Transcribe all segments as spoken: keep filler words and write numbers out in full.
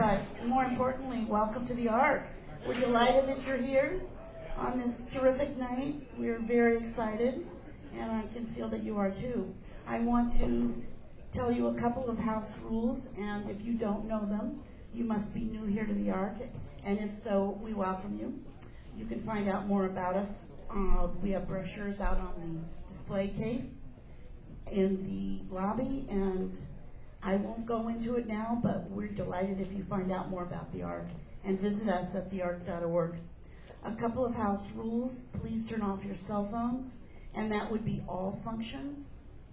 but more importantly, welcome to the Ark. We're delighted that you're here on this terrific night. We're very excited, and I can feel that you are too. I want to tell you a couple of house rules, and if you don't know them, you must be new here to the Ark, and if so, we welcome you. You can find out more about us. Uh, we have brochures out on the display case in the lobby, and I won't go into it now, but we're delighted if you find out more about the Ark and visit us at the ark dot org. A couple of house rules: please turn off your cell phones, and that would be all functions.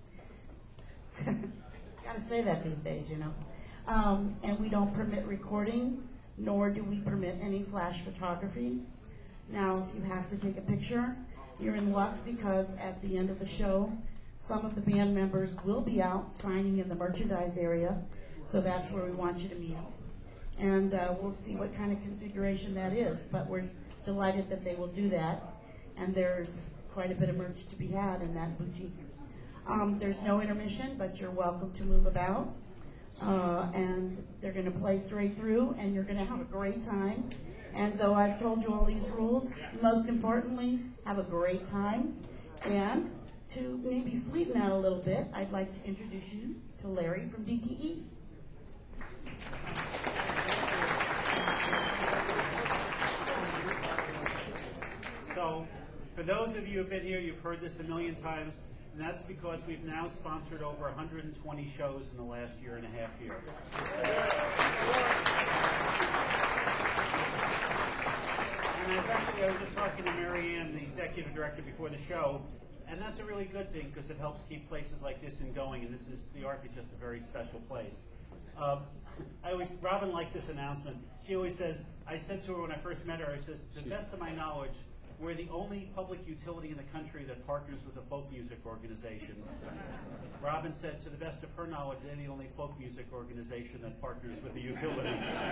Gotta say that these days, you know. Um, and we don't permit recording, nor do we permit any flash photography. Now, if you have to take a picture, you're in luck, because at the end of the show, some of the band members will be out signing in the merchandise area, so that's where we want you to meet. And uh, we'll see what kind of configuration that is, but we're delighted that they will do that, and there's quite a bit of merch to be had in that boutique. Um, there's no intermission, but you're welcome to move about, uh, and they're going to play straight through, and you're going to have a great time. And though I've told you all these rules, most importantly, have a great time. And to maybe sweeten out a little bit, I'd like to introduce you to Larry from D T E. So, for those of you who have been here, you've heard this a million times, and that's because we've now sponsored over one hundred twenty shows in the last year and a half here. And I've actually, I was just talking to Mary Ann, the executive director, before the show, and that's a really good thing because it helps keep places like this in going, and this is, the Ark is just a very special place. Um, I always, Robin likes this announcement. She always says, I said to her when I first met her, I says, to the best of my knowledge, we're the only public utility in the country that partners with a folk music organization. Robin said, to the best of her knowledge, they're the only folk music organization that partners with a utility.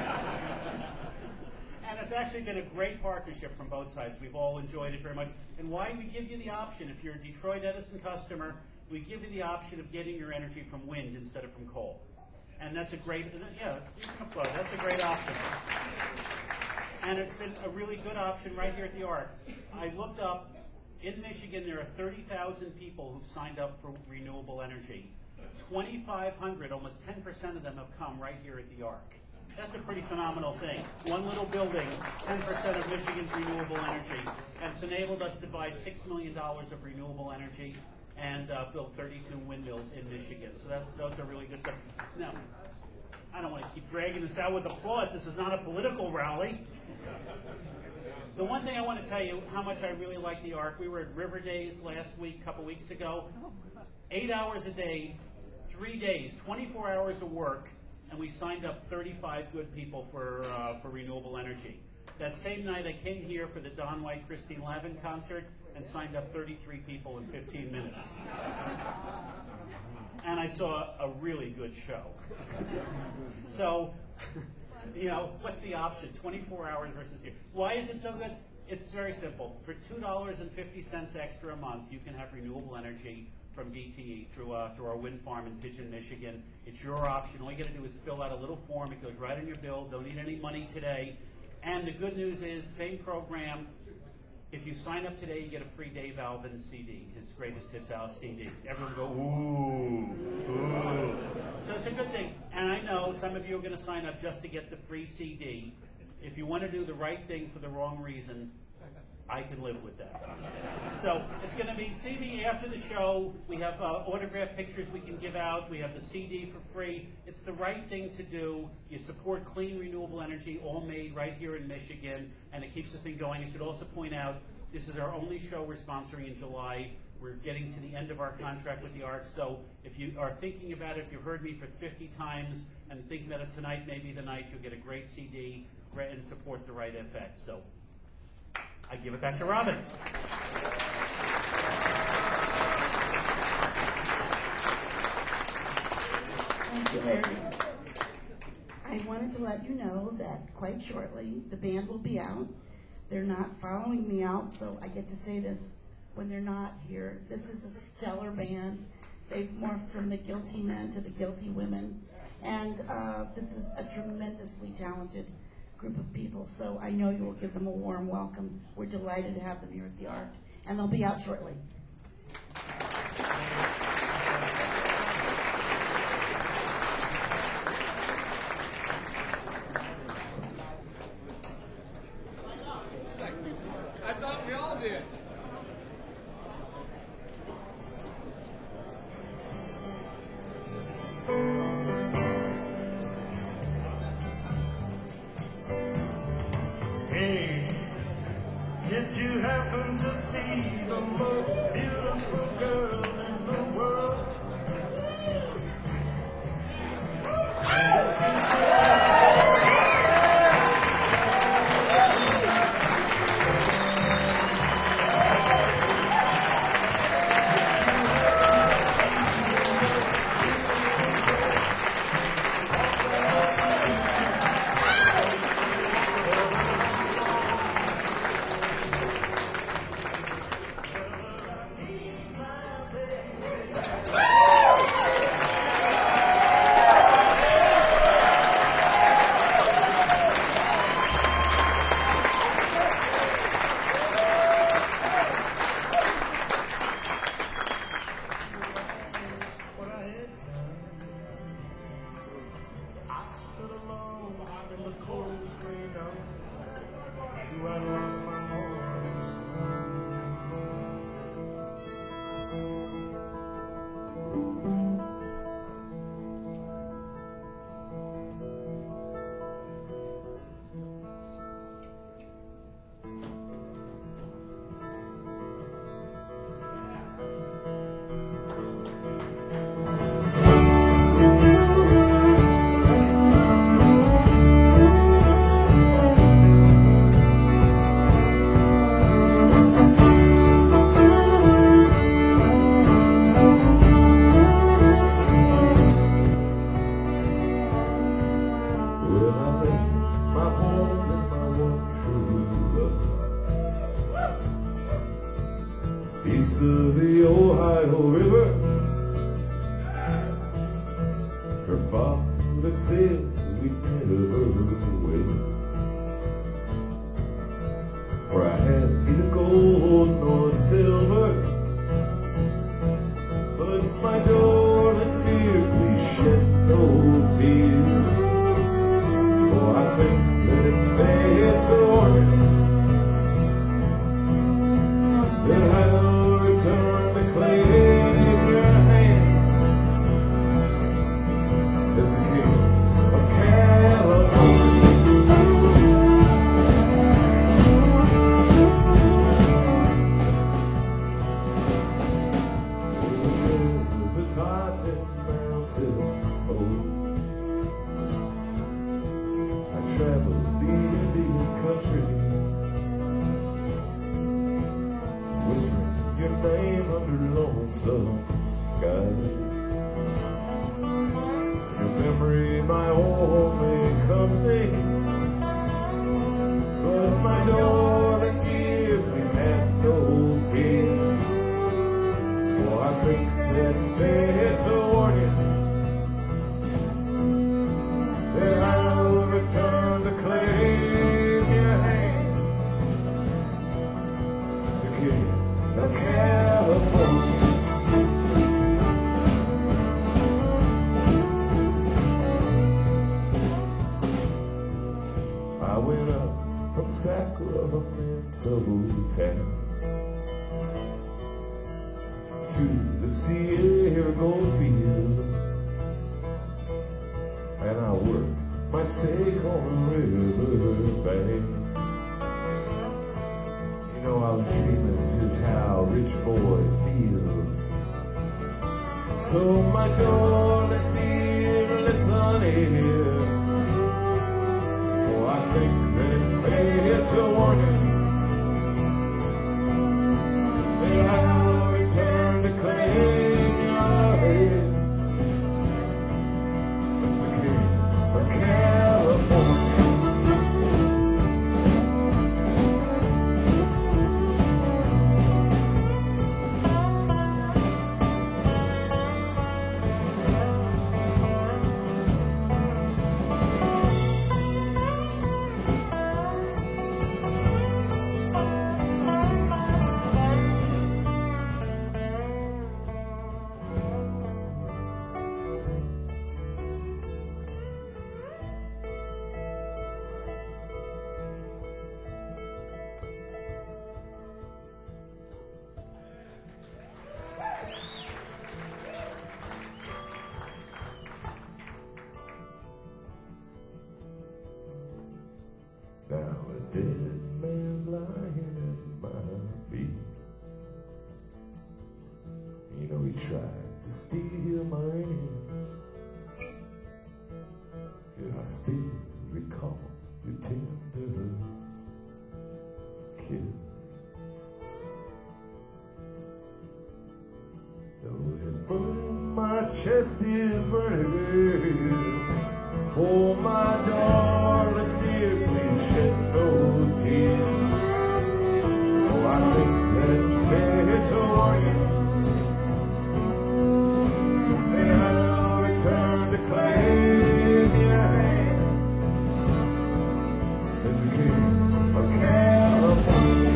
And it's actually been a great partnership from both sides. We've all enjoyed it very much. And why we give you the option, if you're a Detroit Edison customer, we give you the option of getting your energy from wind instead of from coal. And that's a great, yeah, you can applaud. That's a great option. And it's been a really good option right here at the Ark. I looked up, in Michigan there are thirty thousand people who've signed up for renewable energy. twenty-five hundred, almost ten percent of them have come right here at the Ark. That's a pretty phenomenal thing. One little building, ten percent of Michigan's renewable energy. And it's enabled us to buy six million dollars of renewable energy and uh, build thirty-two windmills in Michigan. So that's those are really good stuff. Now, I don't want to keep dragging this out with applause. This is not a political rally. The one thing I want to tell you, how much I really like the Ark, we were at River Days last week, a couple weeks ago. Eight hours a day, three days, twenty-four hours of work, and we signed up thirty-five good people for, uh, for renewable energy. That same night I came here for the Don White, Christine Lavin concert and signed up thirty-three people in fifteen minutes. And I saw a really good show. So, you know, what's the option? twenty-four hours versus here. Why is it so good? It's very simple. For two dollars and fifty cents extra a month, you can have renewable energy from D T E through, uh, through our wind farm in Pigeon, Michigan. It's your option. All you got to do is fill out a little form. It goes right on your bill. Don't need any money today. And the good news is, same program. If you sign up today, you get a free Dave Alvin C D, his greatest hits out C D. Everyone go, ooh, ooh. So it's a good thing. And I know some of you are going to sign up just to get the free C D. If you want to do the right thing for the wrong reason, I can live with that. So it's going to be, see me after the show. We have uh, autographed pictures we can give out. We have the C D for free. It's the right thing to do. You support clean, renewable energy, all made right here in Michigan, and it keeps this thing going. I should also point out, this is our only show we're sponsoring in July. We're getting to the end of our contract with the Ark, so if you are thinking about it, if you've heard me for fifty times and thinking about it tonight, maybe the night, you'll get a great C D and support the right F X. So I give it back to Robin. Thank you, Larry. I wanted to let you know that quite shortly the band will be out. They're not following me out, so I get to say this when they're not here. This is a stellar band. They've morphed from the guilty men to the guilty women, And uh, this is a tremendously talented group of people, so I know you will give them a warm welcome. We're delighted to have them here at the Ark, and they'll be out shortly. I thought we all did. Hey, did you happen to see the most beautiful girl in the world? What I had done, I stood alone in the cold gray night. Do I lost my morning sun? Well, I made my home in my one true love, east of the Ohio River. Her father said we'd never wait, for I had neither gold nor silver, but my darling dear, please shed no tears. Oh, I think that it's fair to warn you that I'll return the clay in your hand as the king of California. It's hot and mountains cold. I traveled the Indian country, whispering your name under lonesome skies. Your memory, my only company, but my darling dear, please have no fear. For I think that's fair to warn you that I'll return to claim your hand as the king of California. I went up from Sacramento town to the Sierra Gold Fields, and I worked my stake on the river bank. You know, I was dreaming just how a rich boy feels. So my darling dear, listen here. Oh, I think that it's fair to warn you that I'll return to claim your head as the king of California. tried to steal my name, yet I still recall your tender kiss. Though it's burning, my chest is burning. Oh, my darling dear, please shed no tears. Oh, I think that it's better to warn you. Then I'll return to claim your hand as a king of California.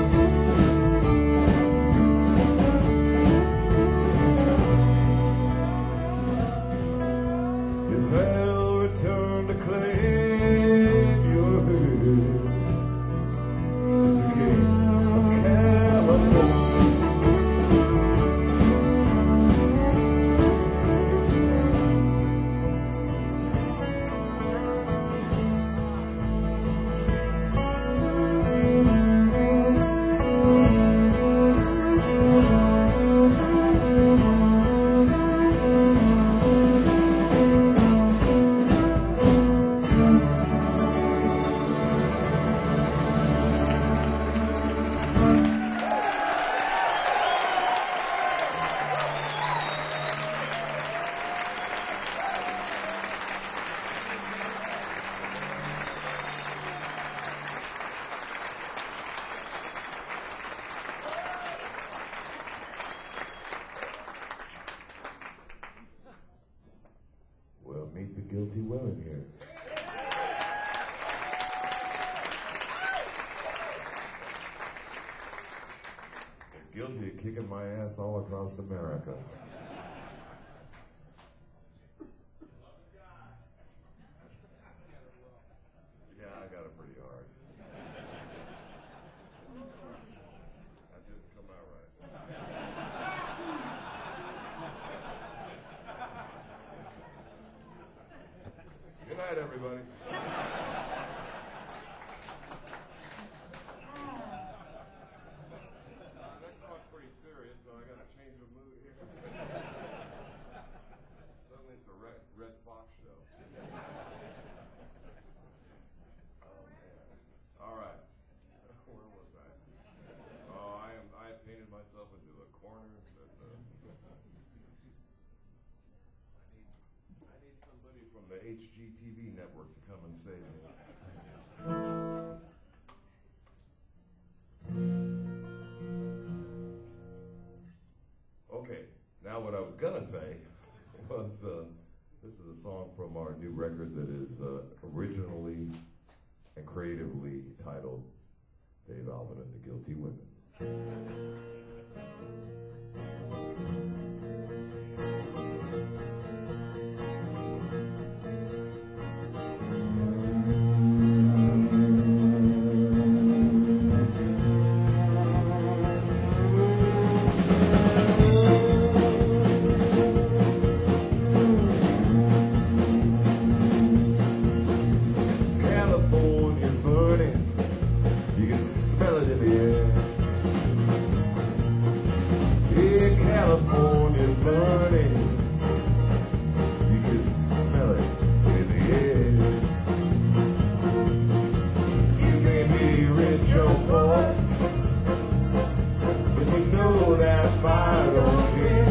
Yes, I'll return to claim your hand as the king of California. Well, meet the guilty women here. They're guilty of kicking my ass all across America. Yeah, I got it pretty hard. That didn't come out right. Good night, everybody. Uh, next song's pretty serious, so I gotta change the mood here. Suddenly it's a Red, Red Fox show. Oh, man. All right. Where was I? Oh, I am. I have painted myself into a corner. That, uh, I need somebody from the H G T V network to come and save me. Okay, now what I was gonna say was uh, this is a song from our new record that is uh, originally and creatively titled Dave Alvin and the Guilty Women. California's burning, you can smell it in the air. Yeah, California's burning, you can smell it in the air. You may be rich or poor, but you know that fire don't care.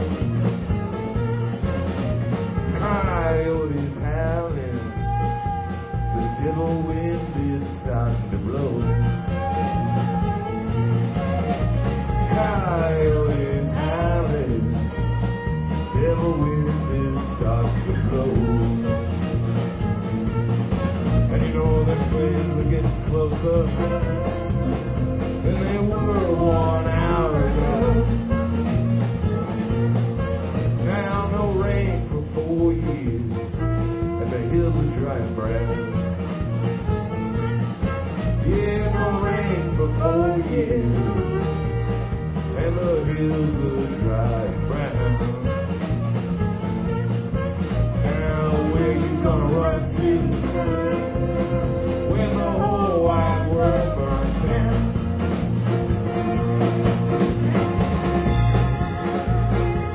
Coyotes howling, the devil wind is starting to blow. Coyotes howling, devil wind is starting to blow. And you know the flames are getting closer than they were one hour ago. Now no rain for four years, and the hills are dry and brown. Yeah, no rain for four years, and the hills are dry and brown. Now where you gonna run to when the whole wide world burns down?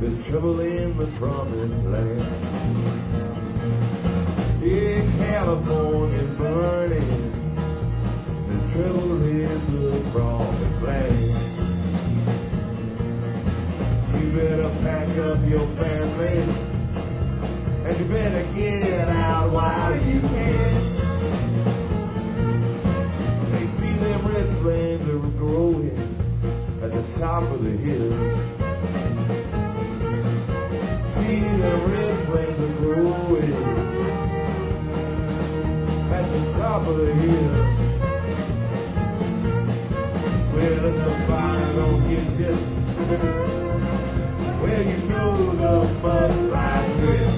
There's trouble in the promised land. In California's burning. There's trouble in the promised land. You better pack up your family, and you better get out while you can. They see them red flames that are growing at the top of the hill. See the red flames are growing at the top of the hill. Well, if the fire don't get you, well, you know the mudslide drift.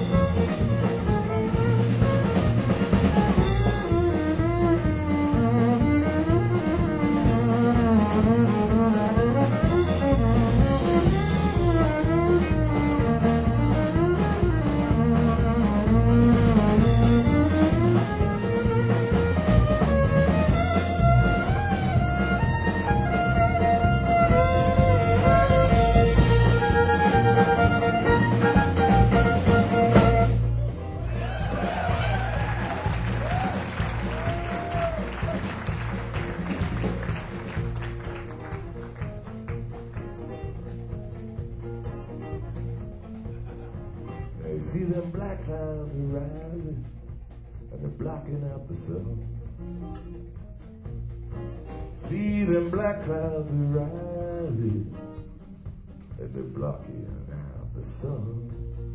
They see them black clouds are rising, and they're blocking out the sun. See them black clouds are rising, and they're blocking out the sun.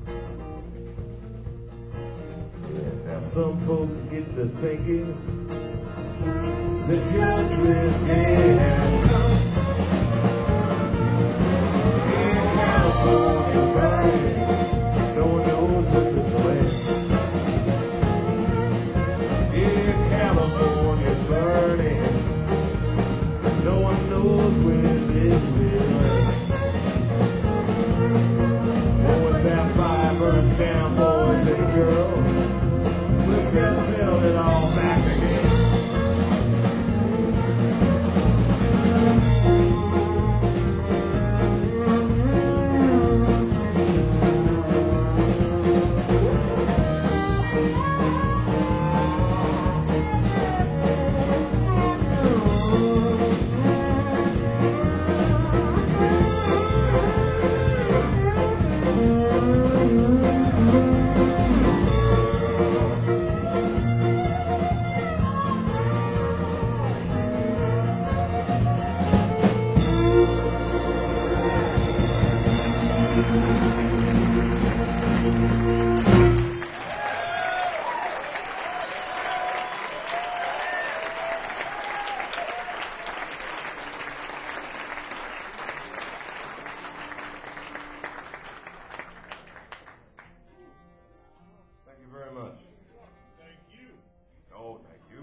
Yeah, now some folks are getting to thinking the judgment day has come. In California, burning. No one knows what this way. In California, burning. No one knows where this will end. Oh, when that fire burns down, boys and girls, we'll just build it all back again. Thank you very much. Thank you. Oh, thank you.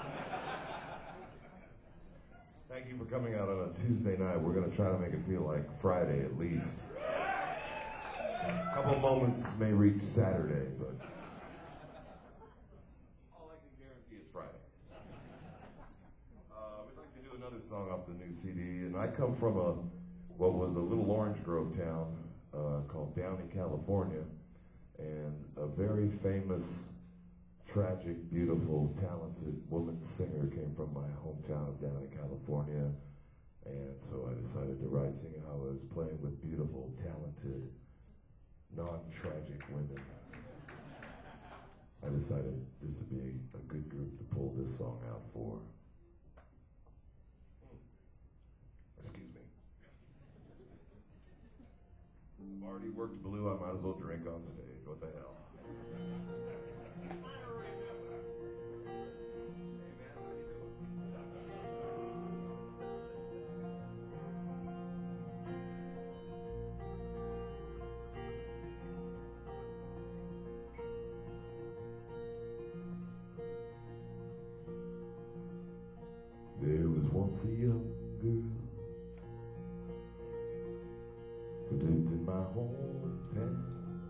Thank you for coming out on a Tuesday night. We're going to try to make it feel like Friday at least. A couple moments may reach Saturday, but all I can guarantee is Friday. Uh, we'd like to do another song off the new C D, and I come from a what was a little orange grove town uh, called Downey, California, and a very famous, tragic, beautiful, talented woman singer came from my hometown of Downey, California, and so I decided to write singing how I was playing with beautiful, talented, non-tragic women. I decided this would be a good group to pull this song out for. Excuse me. I've already worked blue, I might as well drink on stage. What the hell? Hey man, how you doing? There was once a young girl who lived in my hometown.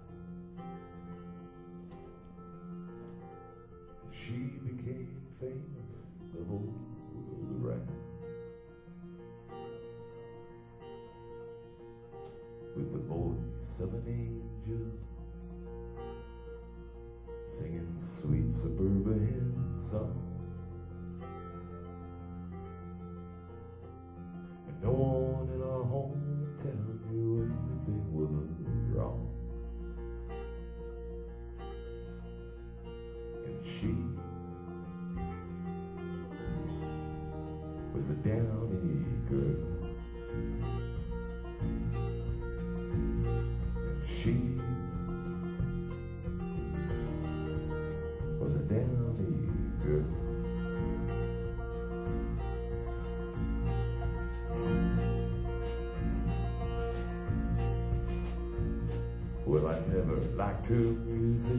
She became famous the whole world around. With the boys of an angel, singing sweet suburban song. And no one in our hometown knew anything was wrong. And she was a downy girl. And she was a downy girl. Well, I never liked her music.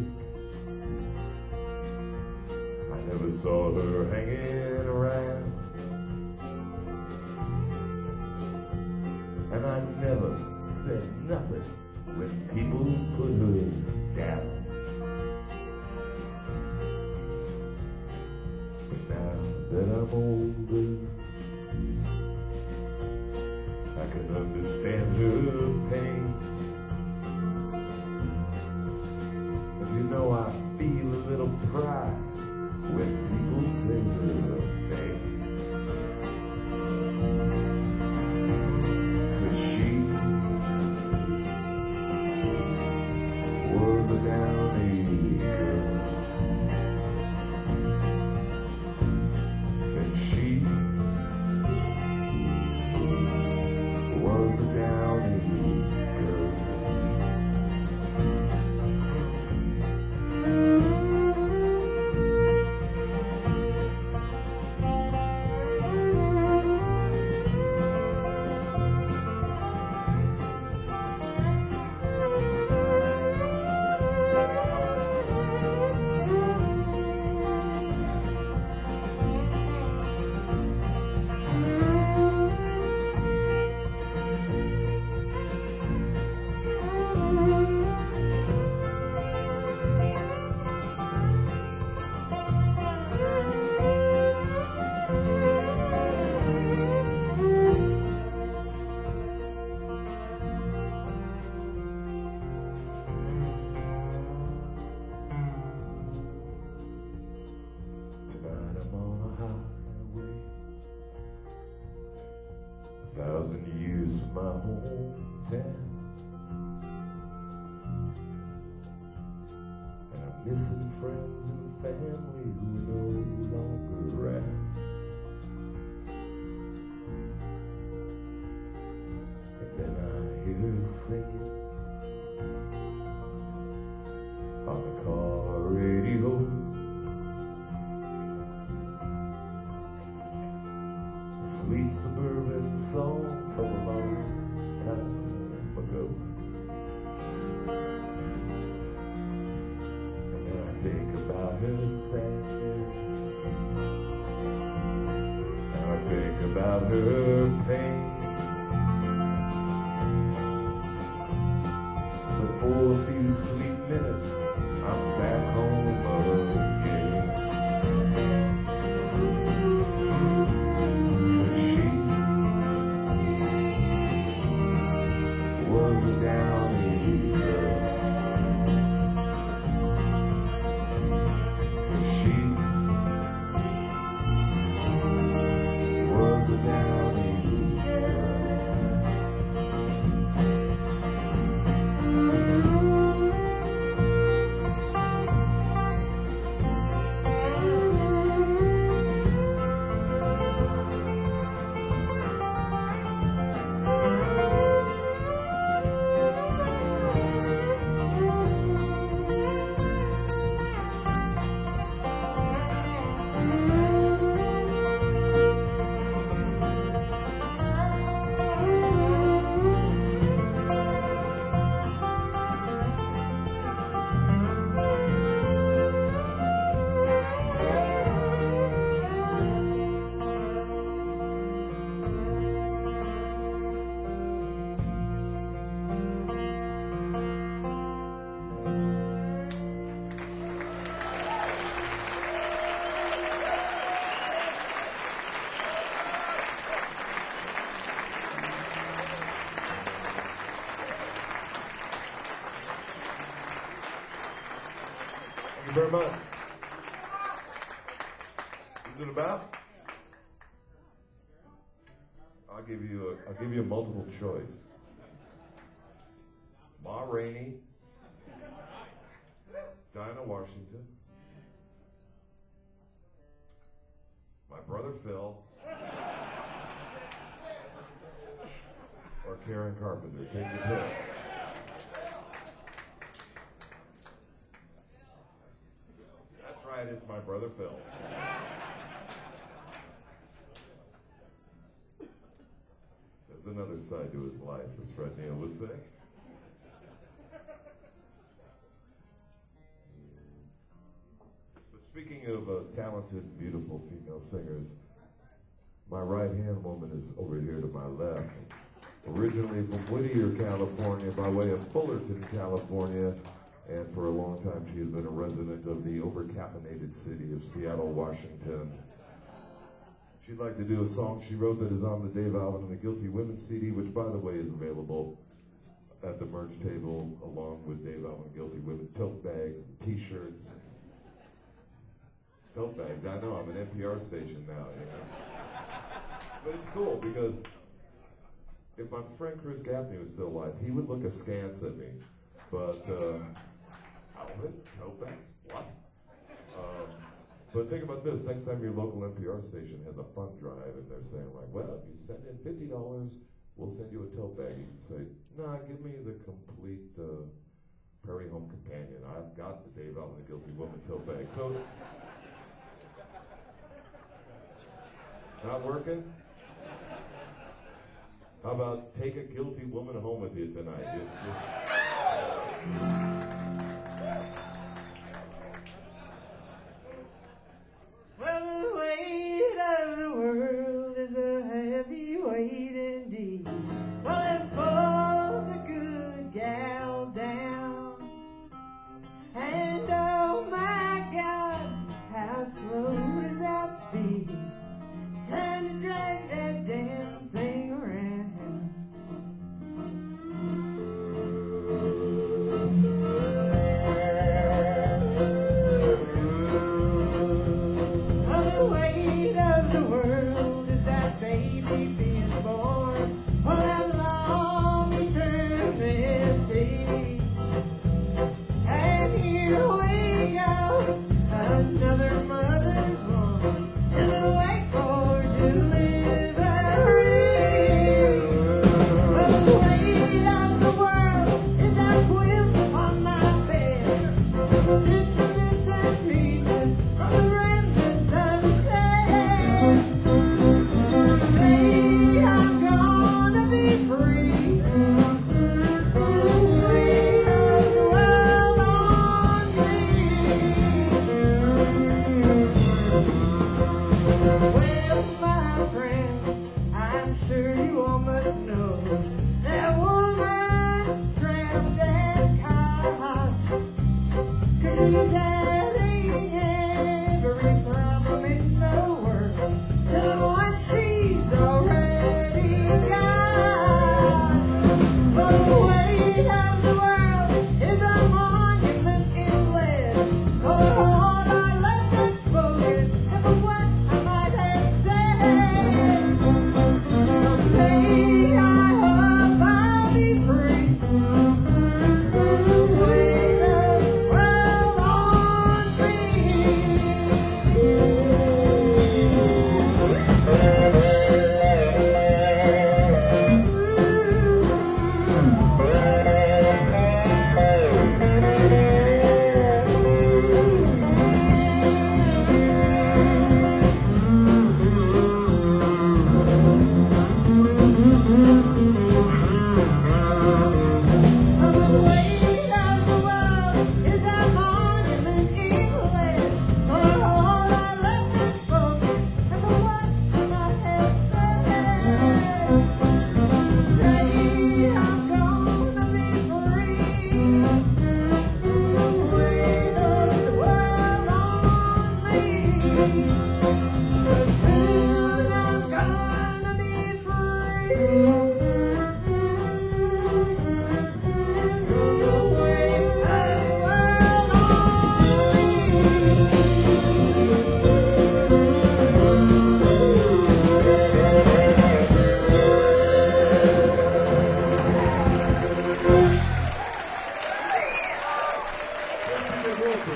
I never saw her hanging around. And I never said nothing when people put her down. But now that I'm older, I can understand her pain. And you know I feel a little pride when people say her name. Was a downy girl, and she was a downy girl. Tonight I'm on a highway, a thousand years from my hometown, and I'm missing friends and family who are no longer around. And then I hear her singing on the car radio. Sweet suburban song from a long time ago. And then I think about her sadness, and I think about her pain. But for a few sweet minutes, I'm back home again. Was a downy girl. She was a downy girl. you very much. Who's it about? I'll give you a, I'll give you a multiple choice. Ma Rainey, Dinah Washington, my brother Phil, or Karen Carpenter. Take your pick. That's right, it's my brother Phil. There's another side to his life, as Fred Neil would say. But speaking of uh, talented, beautiful female singers, my right-hand woman is over here to my left. Originally from Whittier, California, by way of Fullerton, California, and for a long time she has been a resident of the over-caffeinated city of Seattle, Washington. She'd like to do a song she wrote that is on the Dave Alvin and the Guilty Women C D, which, by the way, is available at the merch table along with Dave Alvin and Guilty Women tote bags and T-shirts. Tote bags, I know, I'm an N P R station now, you know. But it's cool because if my friend Chris Gaffney was still alive, he would look askance at me. But, uh, Alvin, tote bags? What? Um, But think about this, next time your local N P R station has a fund drive and they're saying like, well, if you send in fifty dollars, we'll send you a tote bag. You can say, nah, give me the complete uh, Prairie Home Companion. I've got the Dave Alvin the Guilty Woman tote bag. So, not working? How about take a guilty woman home with you tonight? It's, it's, Well, the weight of the world is a heavy weight indeed. Well, it pulls a good gal down. And oh my God, how slow is that speed? Trying to drag that damn thing around. Another mother's one, and the wait for delivery. But the weight of the world is that quilt upon my bed, stitched to bits and pieces from the remnants of the shed. Babe, I'm gonna be free. The weight of the world on me. Well, my friends, I'm sure you all must know that woman trapped at Koch, 'cause she's having every problem in the world to the one she's already got. But the weight of the world is a monument in lead. Oh, all I left unspoken, and for what I might have said. Someday I hope I'll be free. The weight of the world on Wilson.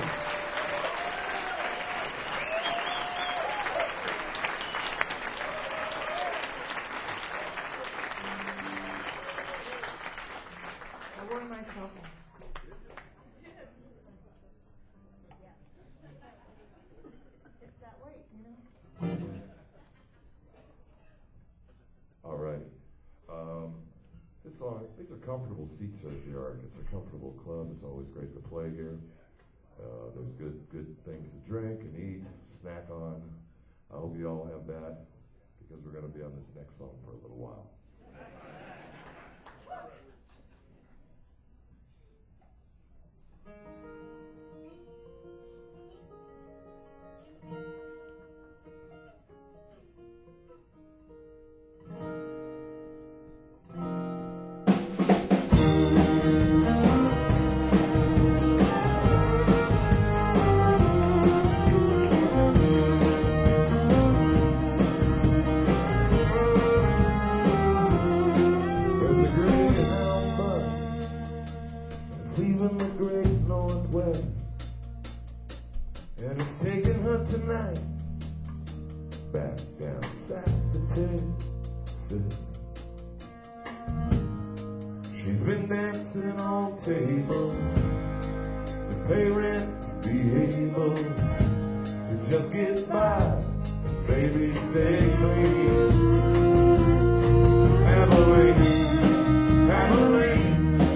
I wore my cell phone. It's that weight, you know? All right. Um, this song, these are comfortable seats at the Ark. It's a comfortable club. It's always great to play here. Uh, there's good, good things to drink and eat, snack on. I hope you all have that because we're going to be on this next song for a little while. And it's taking her tonight back down south to Texas. She's been dancing on tables to pay rent, to be able to just get by. Baby, stay clean. Abilene, Abilene.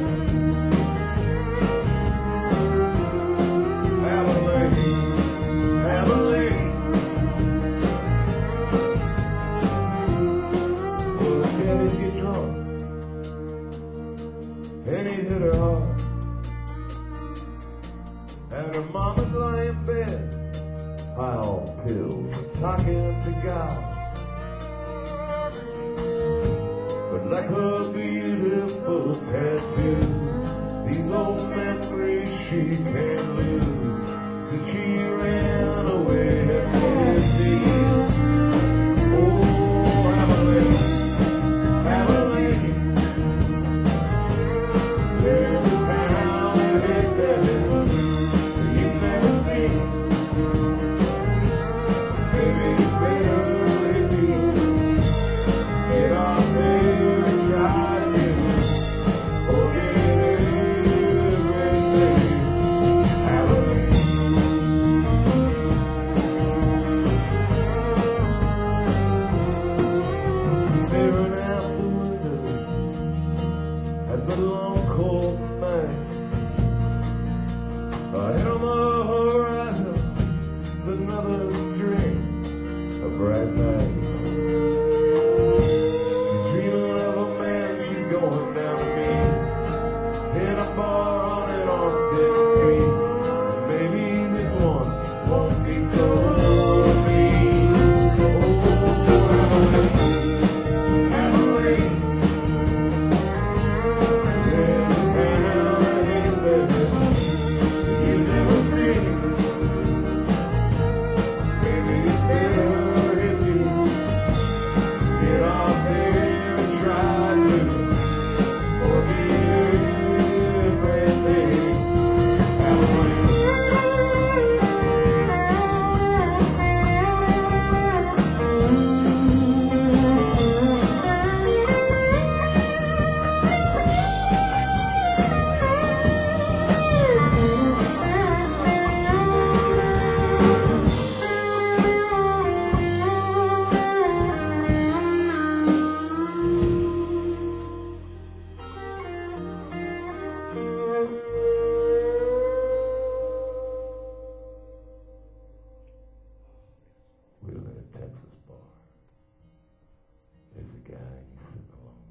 And he hit her hard, and her mama's lying in bed, high on pills and talking to God. But like her beautiful tattoos, these old memories she can't lose, since she ran away with me. Oh, Abilene, Abilene. There's a town in Hickory you've never seen. Maybe it's better than me. Get out there and try to forget everything. Abilene. Staring out the window at the long cold night, ahead on the horizon is another string of bright lights. She's dreaming of a man she's going down to meet in a bar on an Austin street. And maybe this one won't be so mean. Oh, Abilene, Abilene. There's a town I hate that you never see. Maybe it's better if you get out there and try to forget everything. Abilene. We live in a Texas bar. There's a guy and he's sitting alone,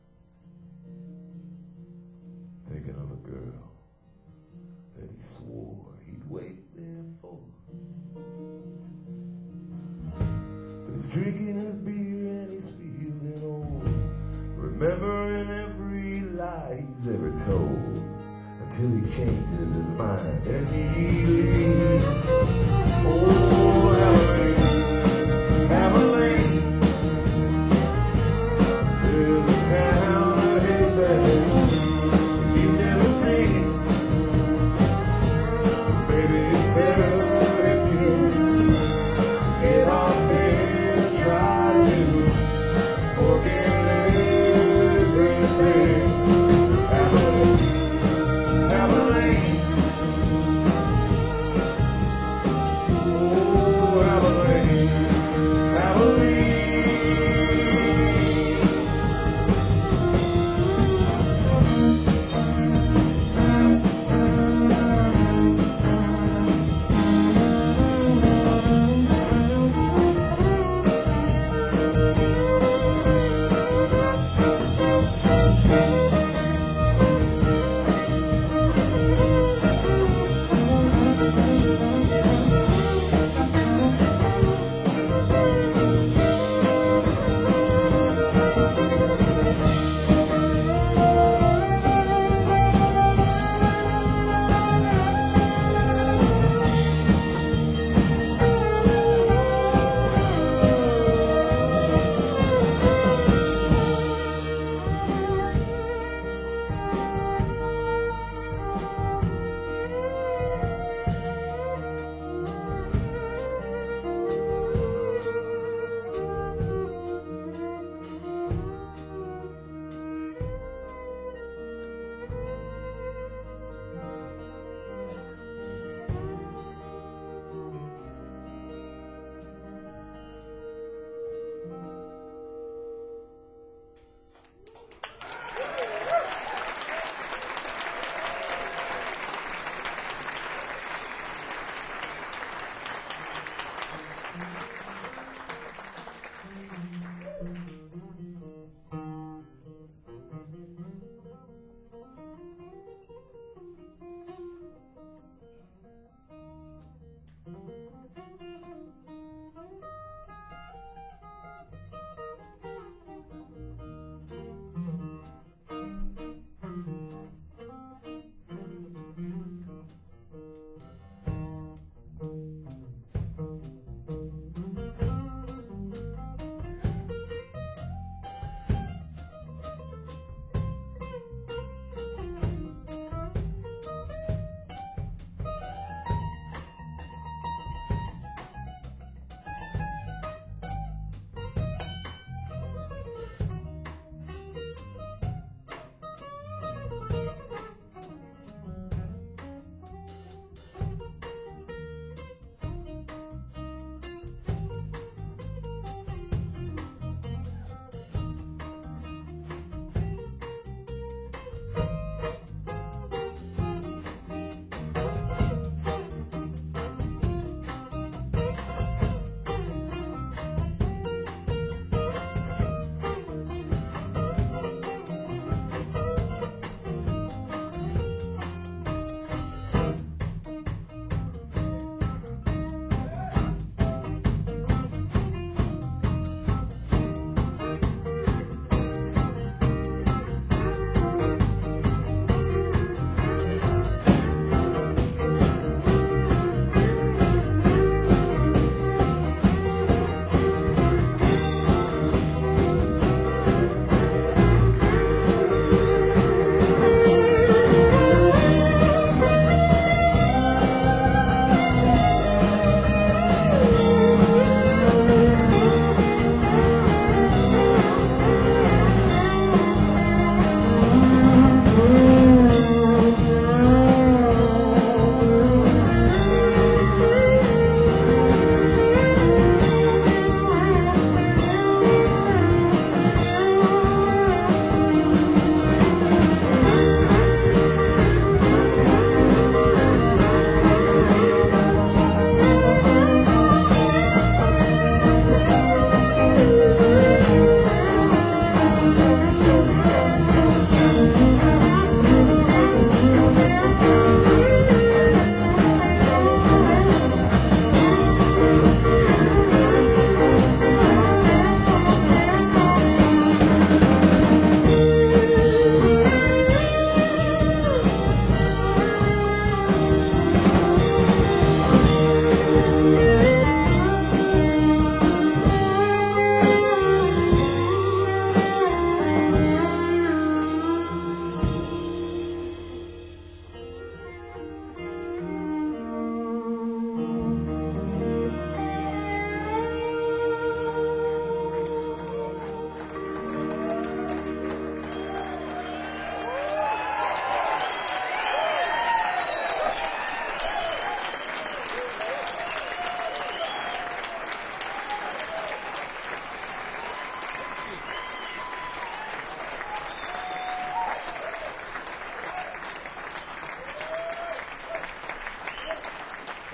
thinking of a girl that he swore he'd wait there for. But he's drinking his beer and he's feeling old, remembering every lie he's ever told, until he changes his mind and he leaves. Oh, Abilene, Abilene. There's a town I hate that you've never seen.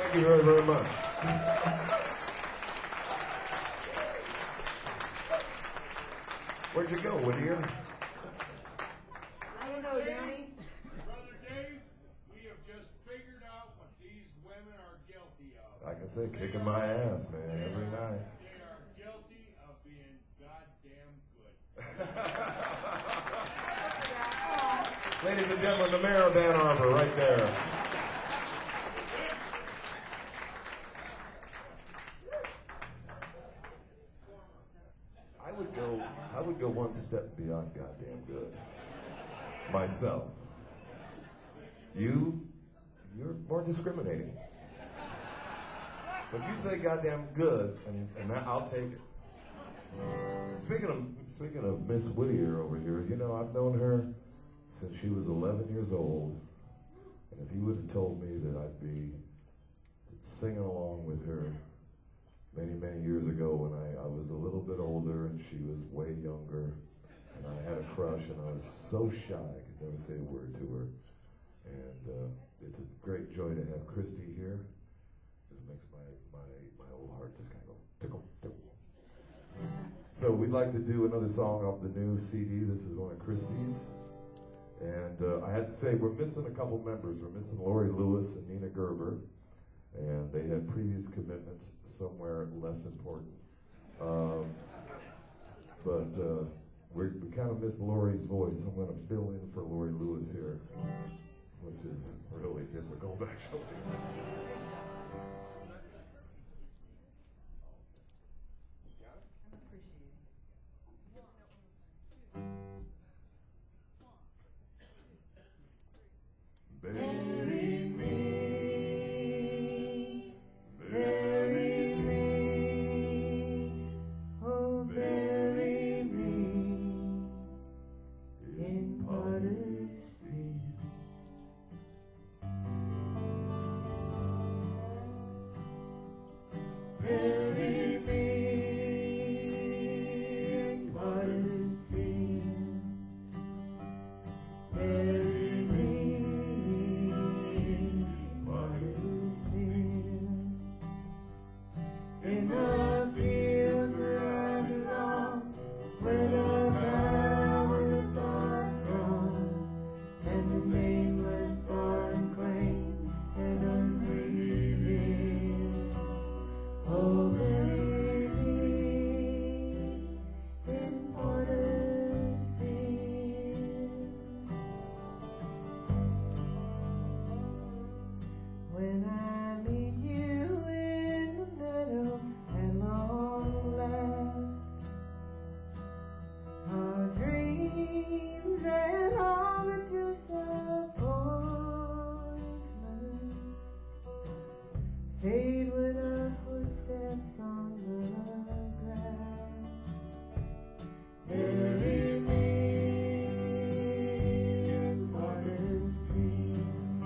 Thank you very, very much. Where'd you go, Whittier? I don't know, Downey. Brother Dave, we have just figured out what these women are guilty of. Like I said, kicking my ass, man, every night. They are guilty of being goddamn good. Ladies and gentlemen, the mayor of Ann Arbor, right there. I would go. I would go one step beyond goddamn good. Myself. You, you're more discriminating. But you say goddamn good, and, and that, I'll take it. Speaking of speaking of Miss Whittier over here, you know, I've known her since she was eleven years old, and if you would have told me that I'd be singing along with her many, many years ago when I, I was a little bit older and she was way younger, and I had a crush, and I was so shy I could never say a word to her. And uh, it's a great joy to have Christy here. It makes my, my, my old heart just kind of go tickle, tickle. So we'd like to do another song off the new C D. This is one of Christy's. And uh, I had to say, we're missing a couple members. We're missing Lori Lewis and Nina Gerber. And they had previous commitments somewhere less important. Um, but uh, we're, we kind of missed Lori's voice. I'm going to fill in for Lori Lewis here, which is really difficult, actually. Bury me, bury me, oh bury me in potter's field. Bury me in potter's field. Bury in the fields where I belong, where the valorous are strong, and the nameless are unclaimed and unrevealed. Oh, bury me in potter's field. When I meet you in the meadow at long last, our dreams and all the disappointments fade with our footsteps on the grass. Bury me in potter's field.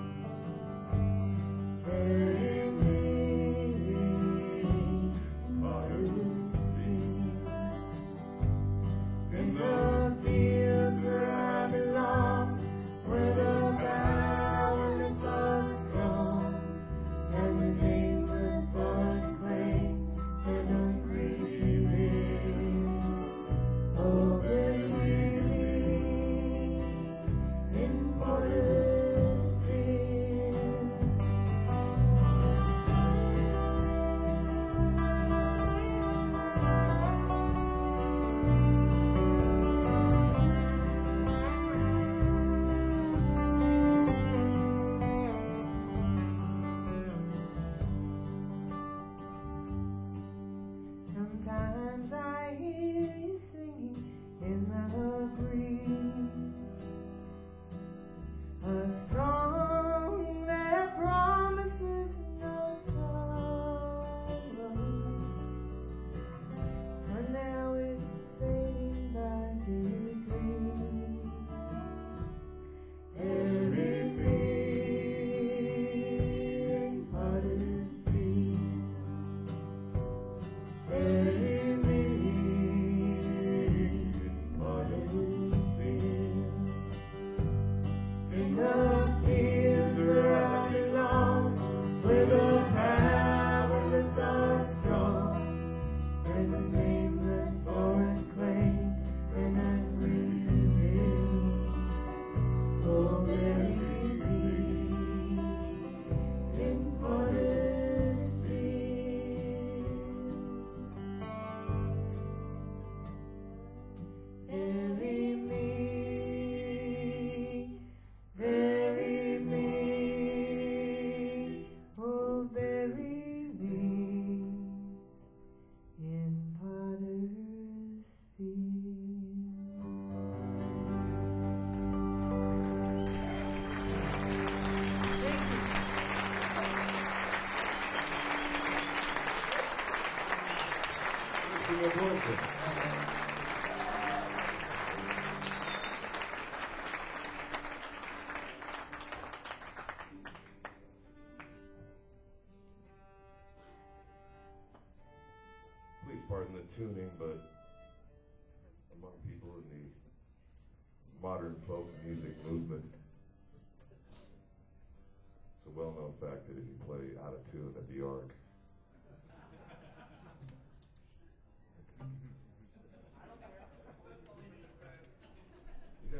Bury me in potter's field. In the fields where I belong, where the valorous are strong, and the nameless are unclaimed and unrevealed. Oh, bury me in potter's field. Sometimes I hear you singing in the breeze, a song that promises no sorrow, but now it's fading by degrees. Bury me in potter's field. Bury me in potter's field. Listen. Please pardon the tuning, but among people in the modern folk music movement, it's a well-known fact that if you play out of tune at the Ark, yeah,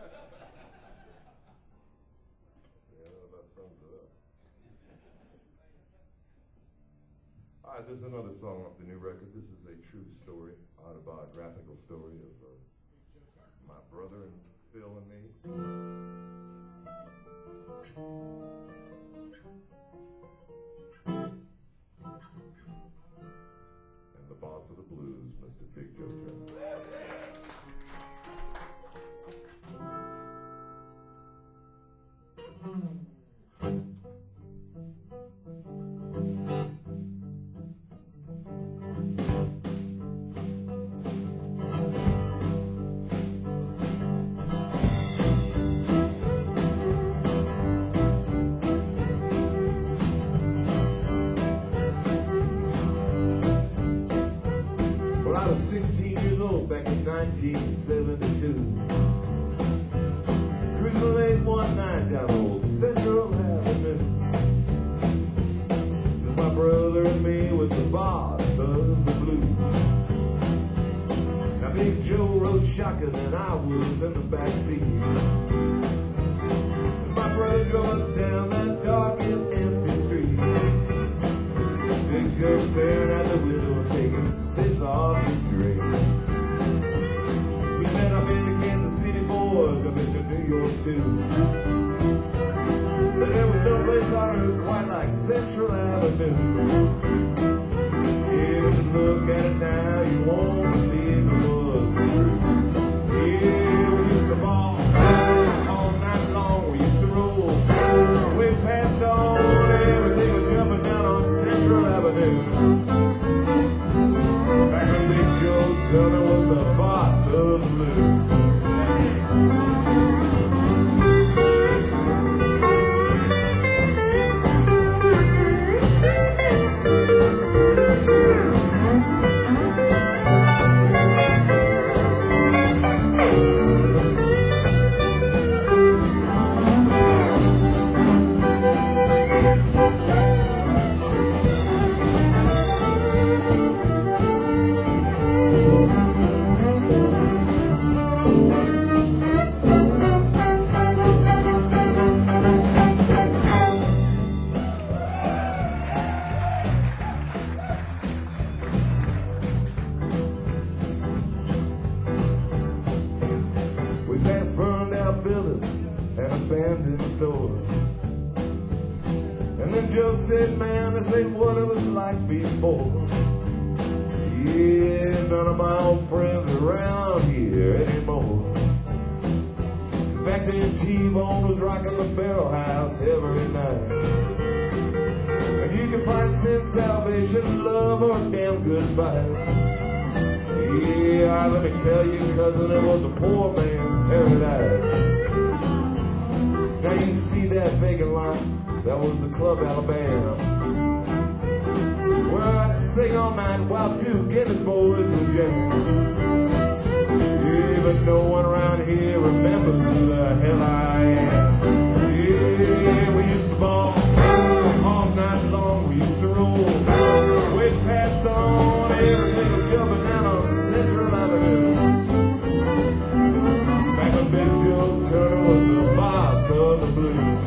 that sums it up. All right, this is another song off the new record. This is a true story, autobiographical story of uh, my brother and Phil and me. And the boss of the blues, Mister Big Joe Turner. Well, I was sixteen years old back in nineteen seventy-two. Cruising late one night down old Central Avenue. Just my brother and me with the boss of the blues. Now Big Joe rode shotgun and I was in the back seat. As my brother drove us down that dark and empty street. Big Joe staring at the window and taking sips off his drink. He said, I've been to Kansas City, boys, I've been to New York too. But there was no place on earth quite like Central Avenue. If you look at it now, you won't believe it was true. Yeah, we used to ball all night long, we used to roll. We passed on everything was jumping down on Central Avenue. Back when Big Joe Turner was the boss of the blues. We passed burned out buildings and abandoned stores. And then Joe said, man, this ain't what it was like before. Yeah, none of my old friends are around here anymore. 'Cause back then T-Bone was rocking the Barrel House every night. And you can find sin, salvation, love, or a damn good fight. Yeah, let me tell you, cousin, it was a poor man's paradise. Now you see that vacant lot, that was the Club Alabama, where I'd sing all night while two Guinness boys would jam. Yeah, but no one around here remembers who the hell I am. Yeah, we used to ball all night long, we used to roll. We passed on everything was jumping down on Central Avenue. Back when Big Joe Turner was the boss of the blues.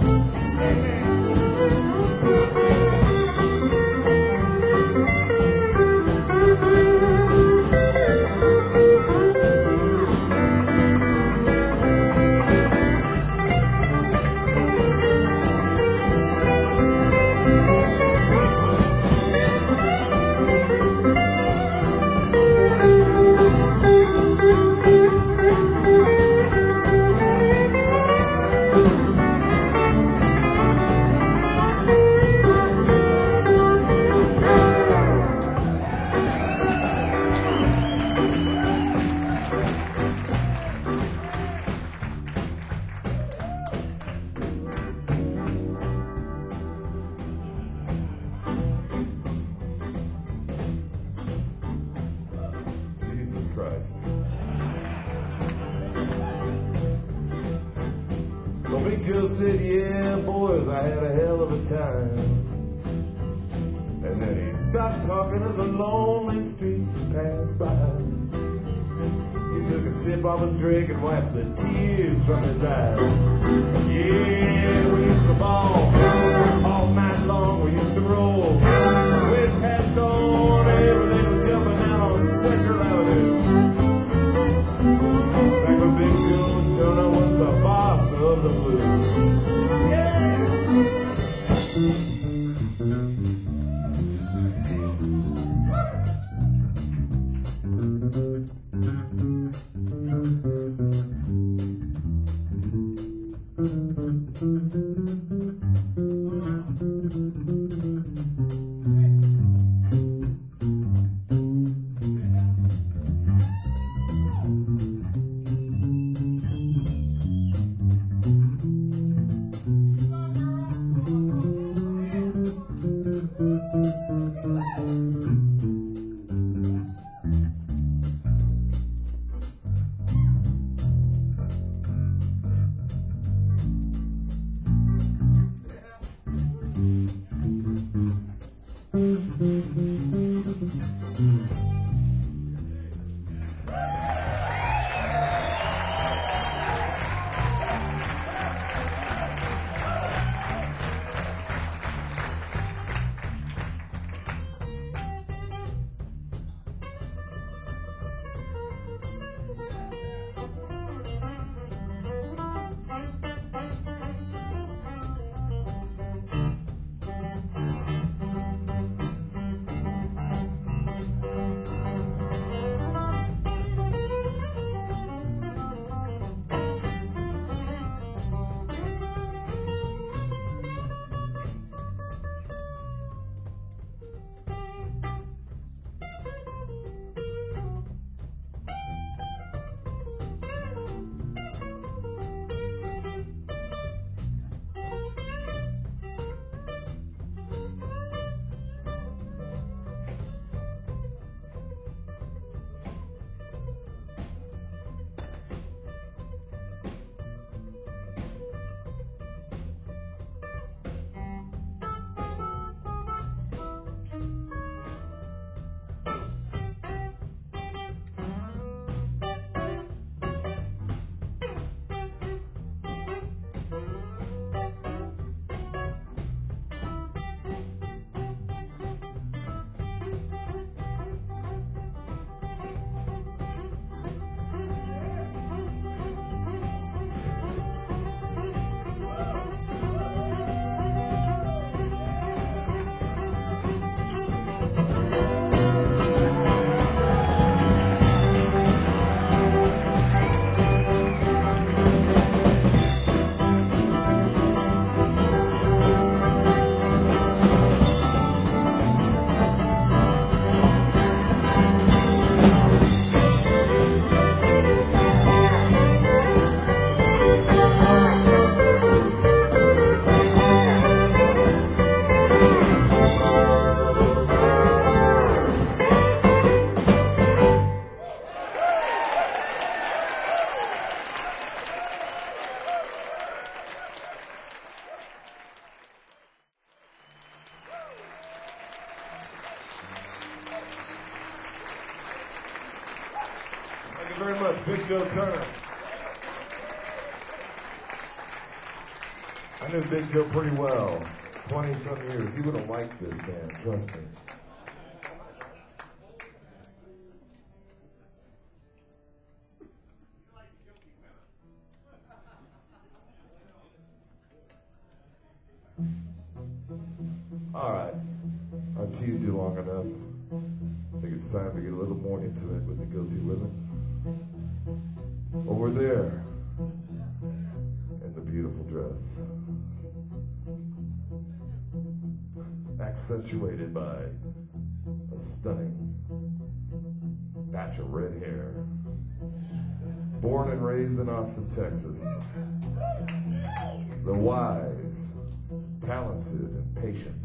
Christ. Well, Big Joe said, yeah, boys, I had a hell of a time. And then he stopped talking as the lonely streets passed by. He took a sip of his drink and wiped the tears from his eyes. Yeah, we used to ball all night long. We used to roll. We passed on everything was jumping out on Central Avenue. Back when Big Joe Turner was the boss of the blues. Yeah. Very much, Big Joe Turner. I knew Big Joe pretty well, twenty some years. He would have liked this band, trust me. All right, I've teased you long enough. I think it's time to get a little more intimate with the Guilty Women. Over there, in the beautiful dress, accentuated by a stunning batch of red hair, born and raised in Austin, Texas, the wise, talented, and patient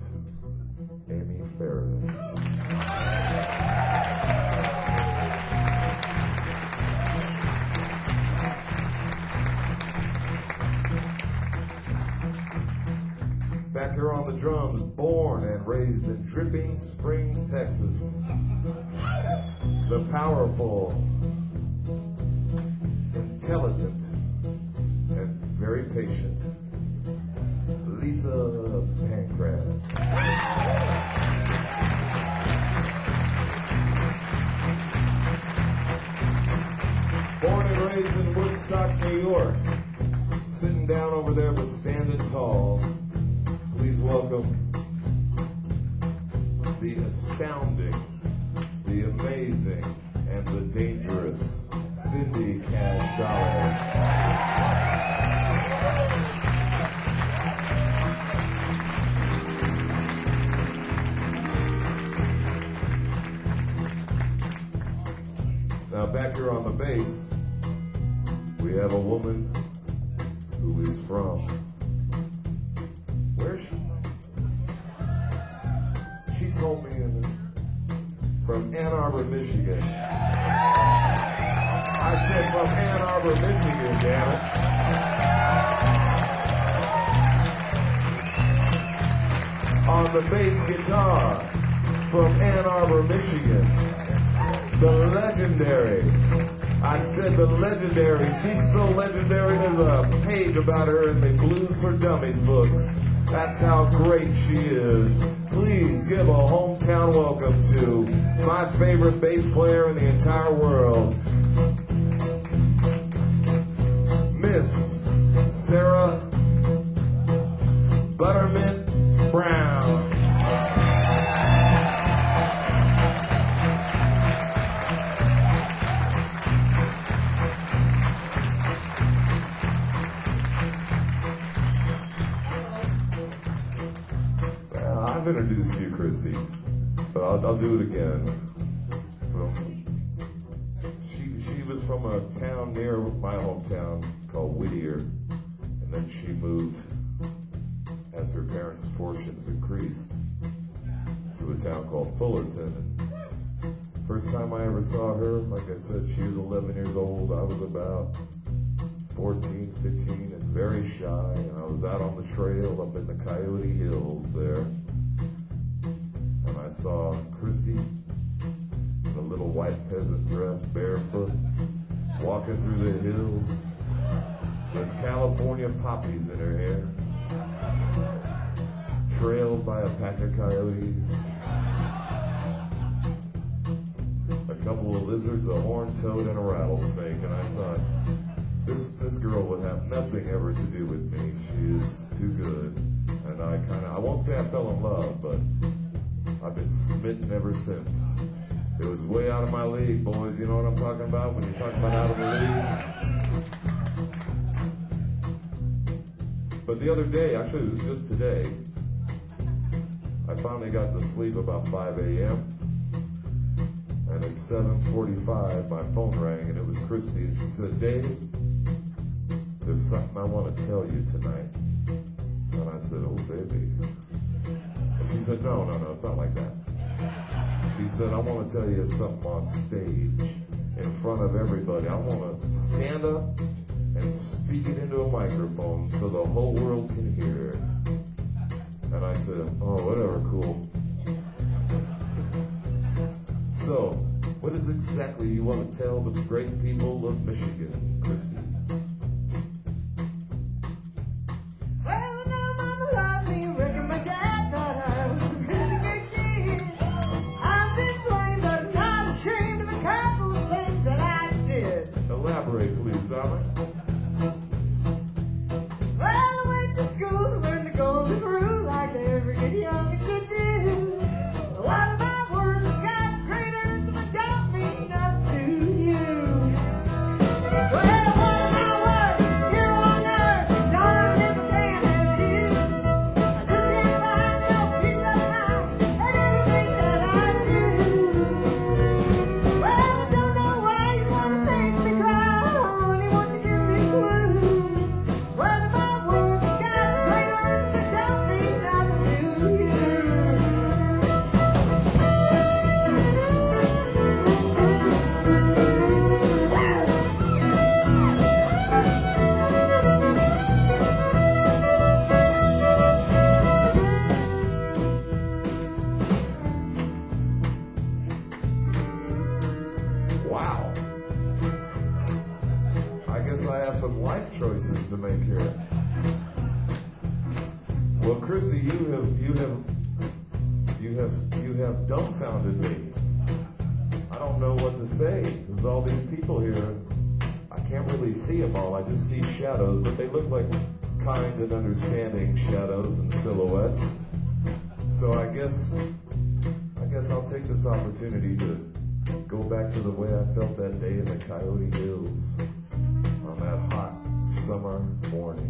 Amy Farris. Back here on the drums, born and raised in Dripping Springs, Texas. The powerful, intelligent, and very patient Lisa Pancras. Born and raised in Woodstock, New York. Sitting down over there but standing tall. Please welcome the astounding, the amazing, and the dangerous Cindy Cash Dollar. Now back here on the bass, we have a woman who is from, where's she? She told me in, from Ann Arbor, Michigan. I said from Ann Arbor, Michigan, damn it. On the bass guitar, from Ann Arbor, Michigan, the legendary. I said the legendary. She's so legendary, there's a page about her in the Blues for Dummies books. That's how great she is. Please give a hometown welcome to my favorite bass player in the entire world, Miss Sarah Buttermint Brown. I've introduced you, Christy, but I'll, I'll do it again. From, she she was from a town near my hometown called Whittier, and then she moved as her parents' fortunes increased to a town called Fullerton. And first time I ever saw her, like I said, she was eleven years old. I was about fourteen, fifteen, and very shy. And I was out on the trail up in the Coyote Hills there. And I saw Christy in a little white peasant dress, barefoot, walking through the hills with California poppies in her hair, trailed by a pack of coyotes, a couple of lizards, a horned toad, and a rattlesnake. And I thought, this this girl would have nothing ever to do with me. She is too good. And I kind of, I won't say I fell in love, but I've been smitten ever since. It was way out of my league, boys. You know what I'm talking about when you're talking about out of the league? But the other day, actually it was just today, I finally got to sleep about five a.m. And at seven forty-five, my phone rang and it was Christy. And she said, Dave, there's something I want to tell you tonight. And I said, oh, baby. And she said, no, no, no, it's not like that. She said, I want to tell you something on stage in front of everybody. I want to stand up and speak it into a microphone so the whole world can hear it. And I said, oh, whatever, cool. So, what is exactly you want to tell the great people of Michigan, Christy? Well, now Mama loved me, reckon my dad thought I was a pretty good kid. I've been blamed, but I'm not ashamed of a couple of things that I did. Elaborate, please, darling. Well, I went to school, learned the golden rule like every good young should do. A lot of my words of God's greater than I don't mean up to you. Well, life choices to make here. Well, Christy, you have you have you have you have dumbfounded me. I don't know what to say. There's all these people here. I can't really see them all. I just see shadows, but they look like kind and understanding shadows and silhouettes. So I guess I guess I'll take this opportunity to go back to the way I felt that day in the Coyote Hills on that hot summer morning.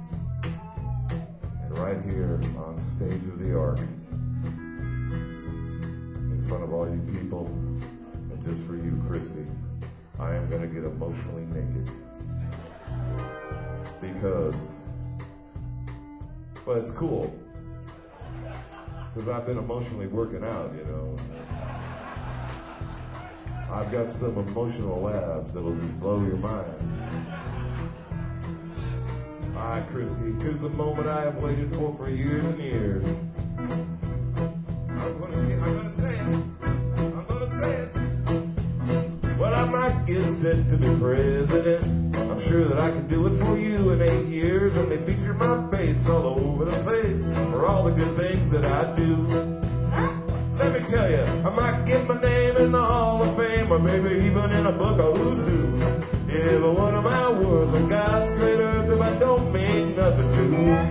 And right here on stage of the Ark, in front of all you people, and just for you, Christy, I am gonna get emotionally naked. Because, but it's cool. Because I've been emotionally working out, you know. I've got some emotional labs that'll just blow your mind. All right, Christy, here's the moment I have waited for for years and years. I'm gonna, I'm gonna say it. I'm gonna say it. Well, I might get set to be president. I'm sure that I can do it for you in eight years. And they feature my face all over the place for all the good things that I do. Let me tell you, I might get my name in the Hall of Fame, or maybe even in a book of who's who. Yeah, but what am I worth? And God's great earth if I don't mean nothing to.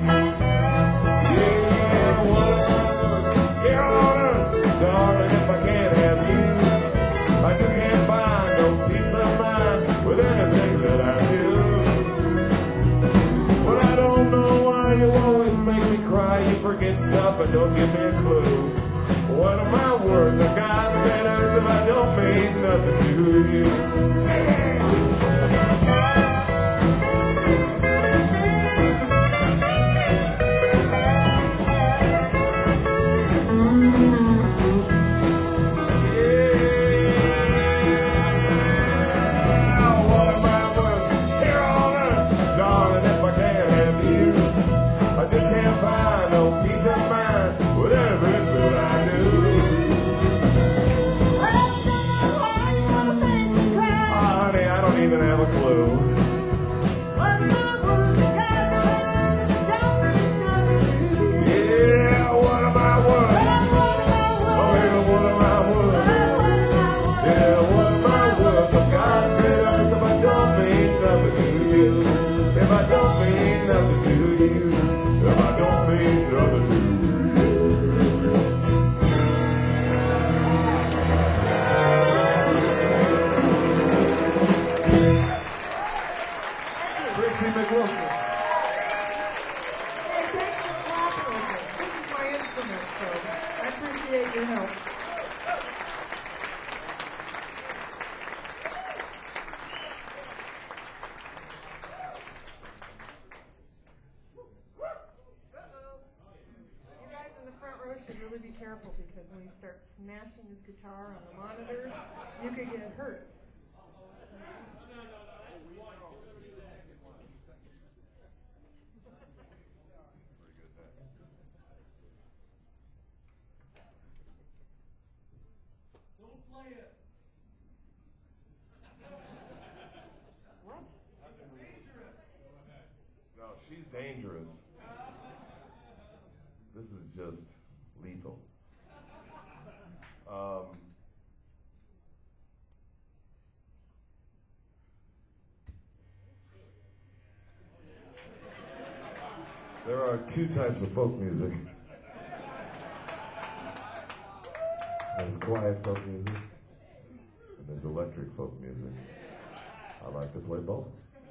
Yeah, what am I worth? Yeah, on earth, darling, if I can't have you, I just can't find no peace of mind with anything that I do. But I don't know why you always make me cry. You forget stuff and don't give me a clue. What am I worth? I got better if I don't mean nothing to you. Say it! Smashing his guitar on the monitors, you could get hurt. Don't play it. What? No, she's dangerous. This is just lethal. Um, there are two types of folk music. There's quiet folk music, and there's electric folk music. I like to play both.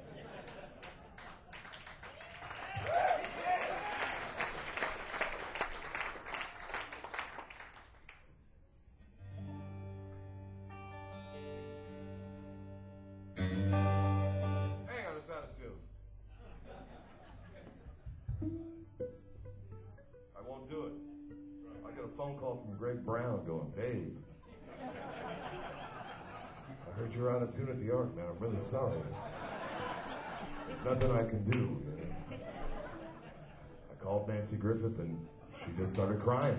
I won't do it. I got a phone call from Greg Brown going, Dave, I heard you're out of tune at the Ark, man. I'm really sorry. There's nothing I can do. You know? I called Nancy Griffith and she just started crying.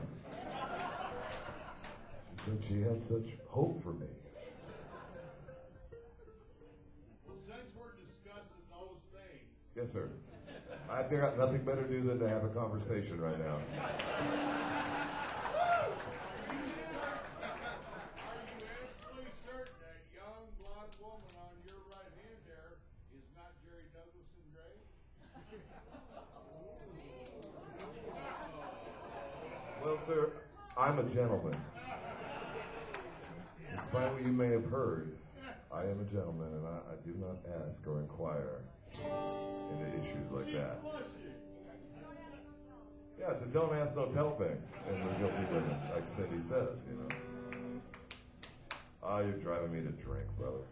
She said she had such hope for me. Well, since we're discussing those things, Yes, sir. I think I got nothing better to do than to have a conversation right now. Are you absolutely certain that young blonde woman on your right hand there is not Jerry Douglas and Gray? Well, sir, I'm a gentleman. Despite what you may have heard, I am a gentleman, and I, I do not ask or inquire into issues like that. Yeah, it's a don't ask, no tell thing, and we're guilty women, like Cindy says, you know. Ah, you're driving me to drink, brother.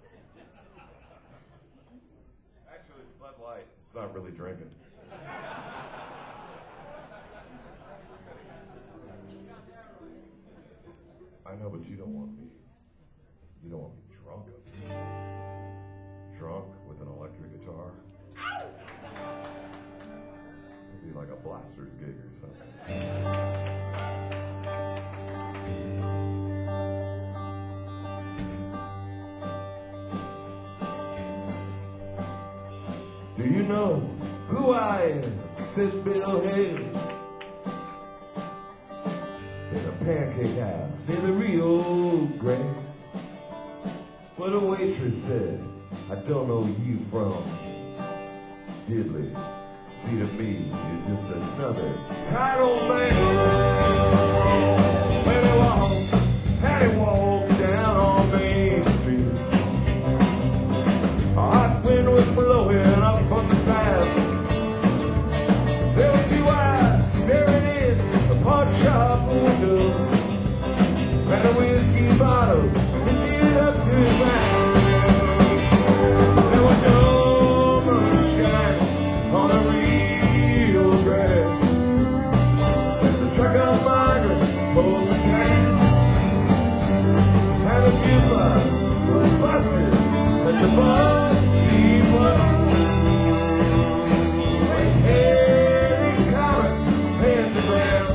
Actually, it's Bud Light. It's not really drinking. I know, but you don't want me. You don't want me drunk up here. Drunk with an electric guitar. Maybe like a Blasters gig or something. Do you know who I am? Said Bill Haley. In a pancake house near the Rio Grande. But a waitress said, I don't know you from diddly. See, to me, you're just another title man. When he walked, and he walked down on Main Street. A hot wind was blowing up from the south. There were two eyes staring in the pawn shop window, and a whiskey bottle lifted up to his mouth. There was no moonshine on the Rio Grande, and the truck of miners pulled the tank, and the jukebox was busted, and the bus people was head is coming in the ground.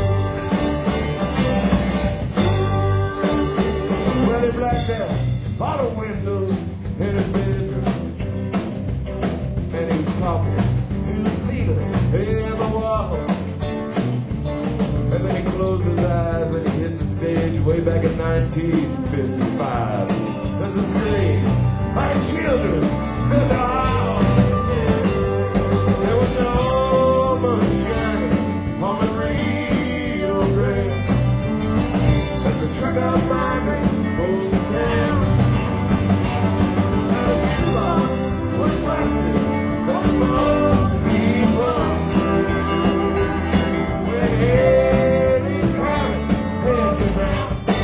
Well, he blacked out all the windows in his bedroom, and he was talking to the ceiling and the wall. And then he closed his eyes and he hit the stage way back in nineteen fifty-five. There's a screams like children filled the hall. There was no moonshine on the Rio Grande, as the truck of miners pulled the town. And the jukebox was blasted, but most people went head is coming, head to town.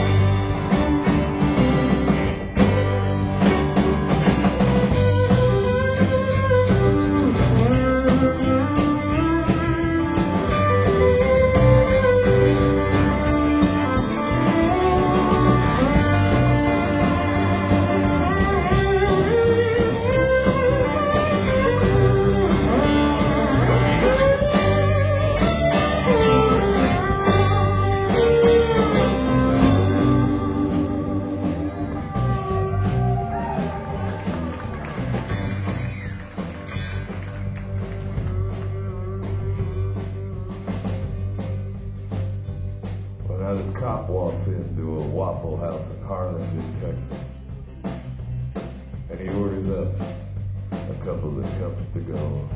Well, now this cop walks into a Waffle House in Harlingen, Texas, and he orders up a couple of cups to go.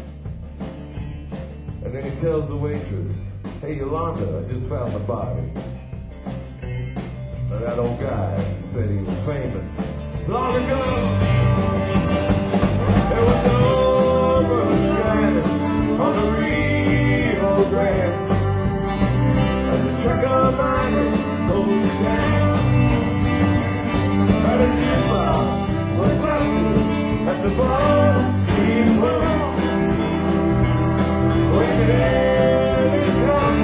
And then he tells the waitress, hey, Yolanda, I just found the body of that old guy who said he was famous long ago. There was no moonshine on the Rio Grande, and the truck of miners pulled the town. And the jukebox was busted at the bar people. When the end is come,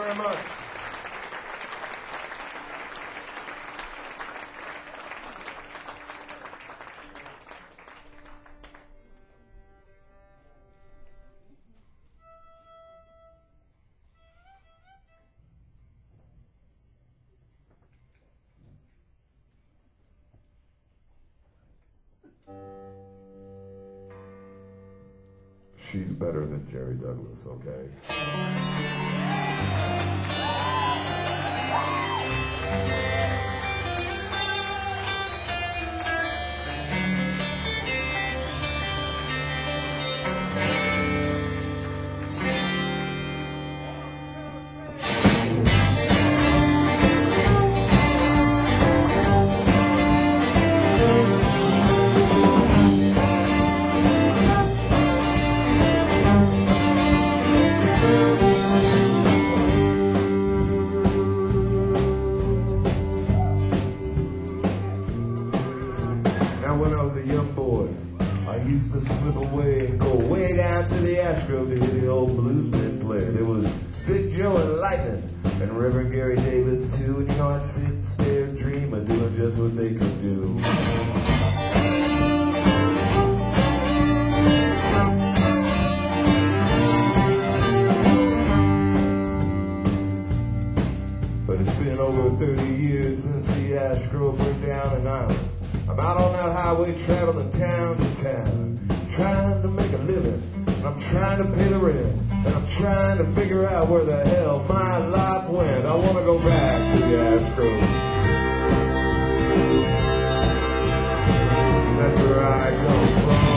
very much. She's better than Jerry Douglas, okay? Now when I was a young boy, I used to slip away and go way down to the Astro to hear the old bluesmen play. There was Big Joe and Lightning and Reverend Gary Davis too. And you know, I'd sit and stare and dream of doing just what they could do. But it's been over thirty years since the Astro burned down an island. I'm out on that highway traveling town to town, trying to make a living, and I'm trying to pay the rent, and I'm trying to figure out where the hell my life went. I want to go back to the Astro. That's where I come from.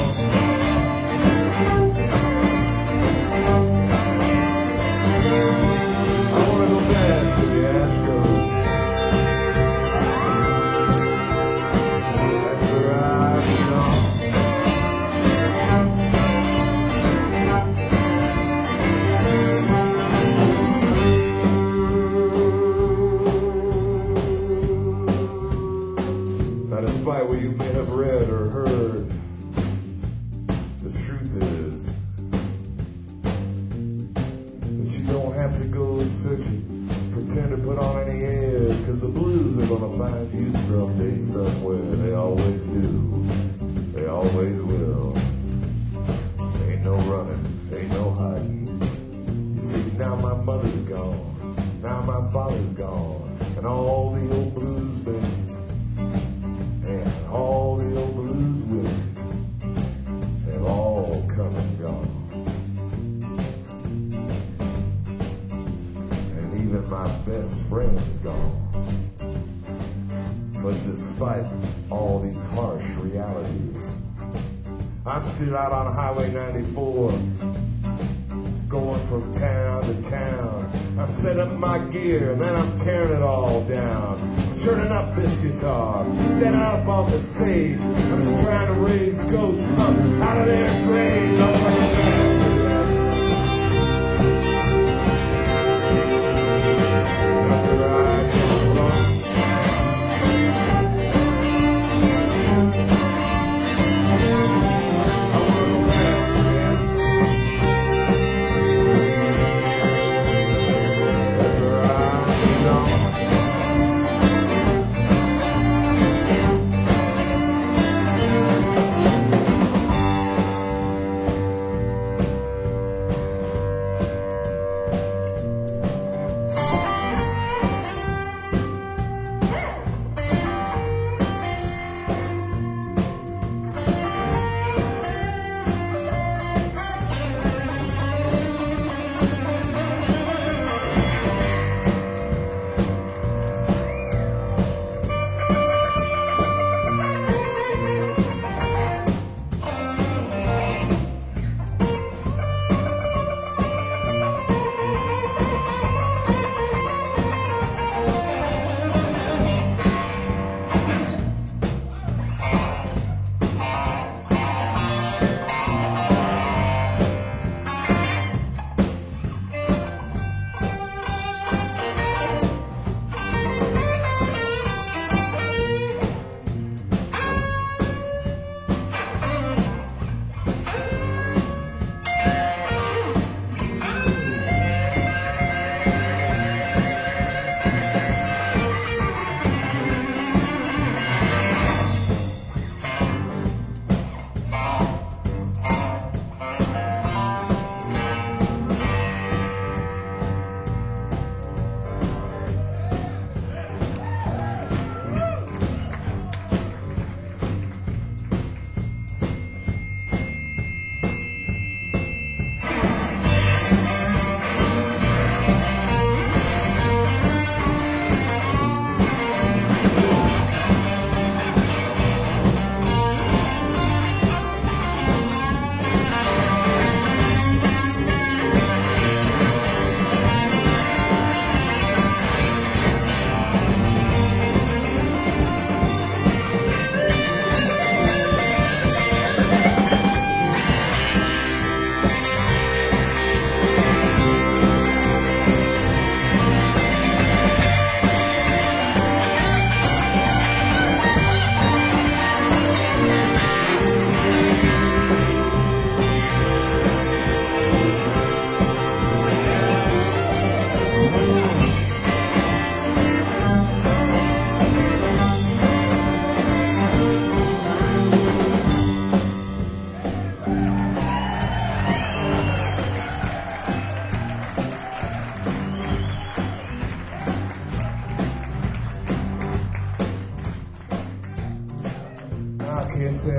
I want to go back to the Astro. Despite what you may have read or heard, the truth is that you don't have to go searching, pretend to put on any airs, because the blues are going to find you someday, somewhere. They always do. They always will. Ain't no running. Ain't no hiding. You see, now my mother's gone. Now my father's gone. And all the old blues men and all the old blues women have all come and gone. And even my best friend is gone. But despite all these harsh realities, I'm still out on Highway ninety-four, going from town to town. I'm setting up my gear and then I'm tearing it all down. I'm turning up this guitar, standing up on the stage. I'm just trying to raise ghosts up out of their graves. I'm going back to that. That's where I come from.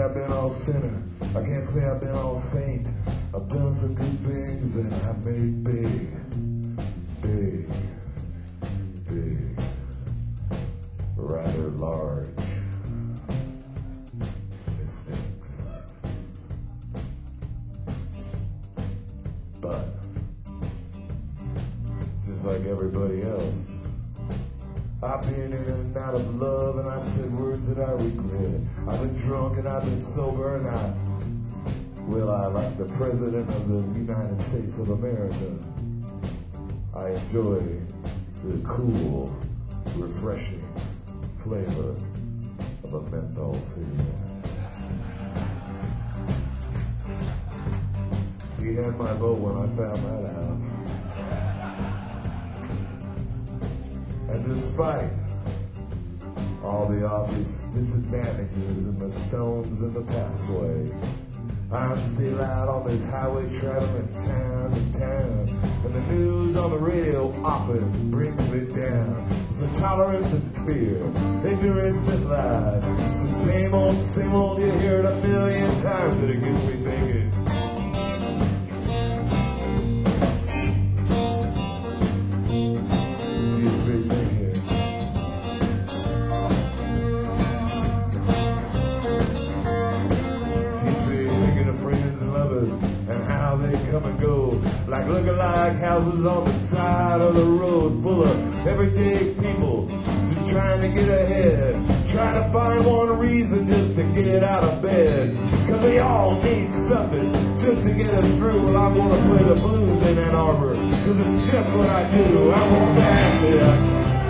I've been all sinner. I can't say I've been all saint. I've done some good things and I made big, big, big, rather large mistakes. But just like everybody else, I've been in and out of love and I've said words that I regret. I've been drunk and I've been sober and I, well, I like the President of the United States of America. I enjoy the cool, refreshing flavor of a menthol cigarette. He had my vote when I found that out. And despite all the obvious disadvantages and the stones in the pathway, I'm still out on this highway traveling town to town, and the news on the radio often brings me down. It's intolerance and fear, ignorance and lies. It's the same old, same old, you hear it a million times, and it gets me thinking. Gets me thinking. And how they come and go, like look-alike houses on the side of the road, full of everyday people just trying to get ahead, trying to find one reason just to get out of bed, cause they all need something just to get us through. Well, I'm gonna play the blues in Ann Arbor, cause it's just what I do. I won't pass it.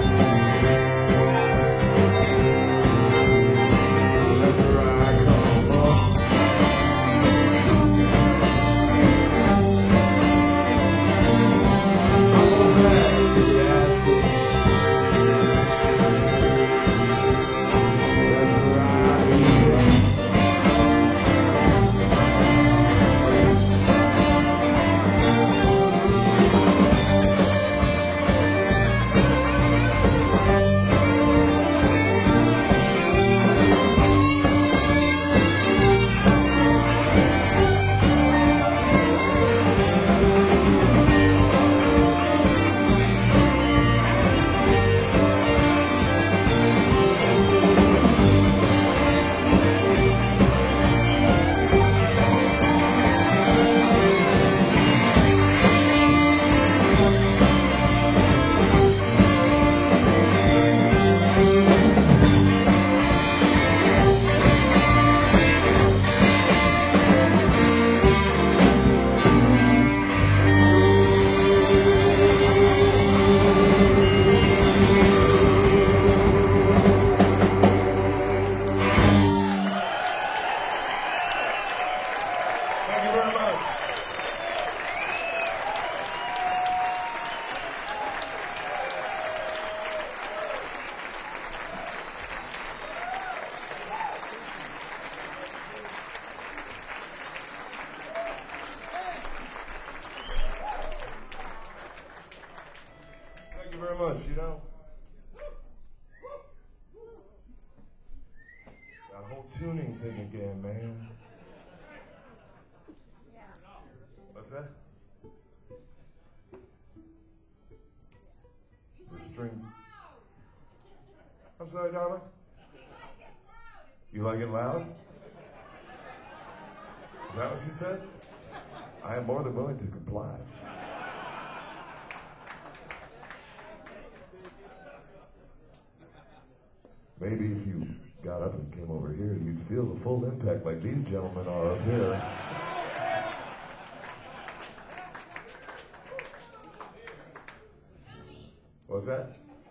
You know, that whole tuning thing again, man. What's that? The strings. I'm sorry, darling. You like it loud? Is that what you said? I am more than willing to comply. Maybe if you got up and came over here, you'd feel the full impact like these gentlemen are up here. What's that?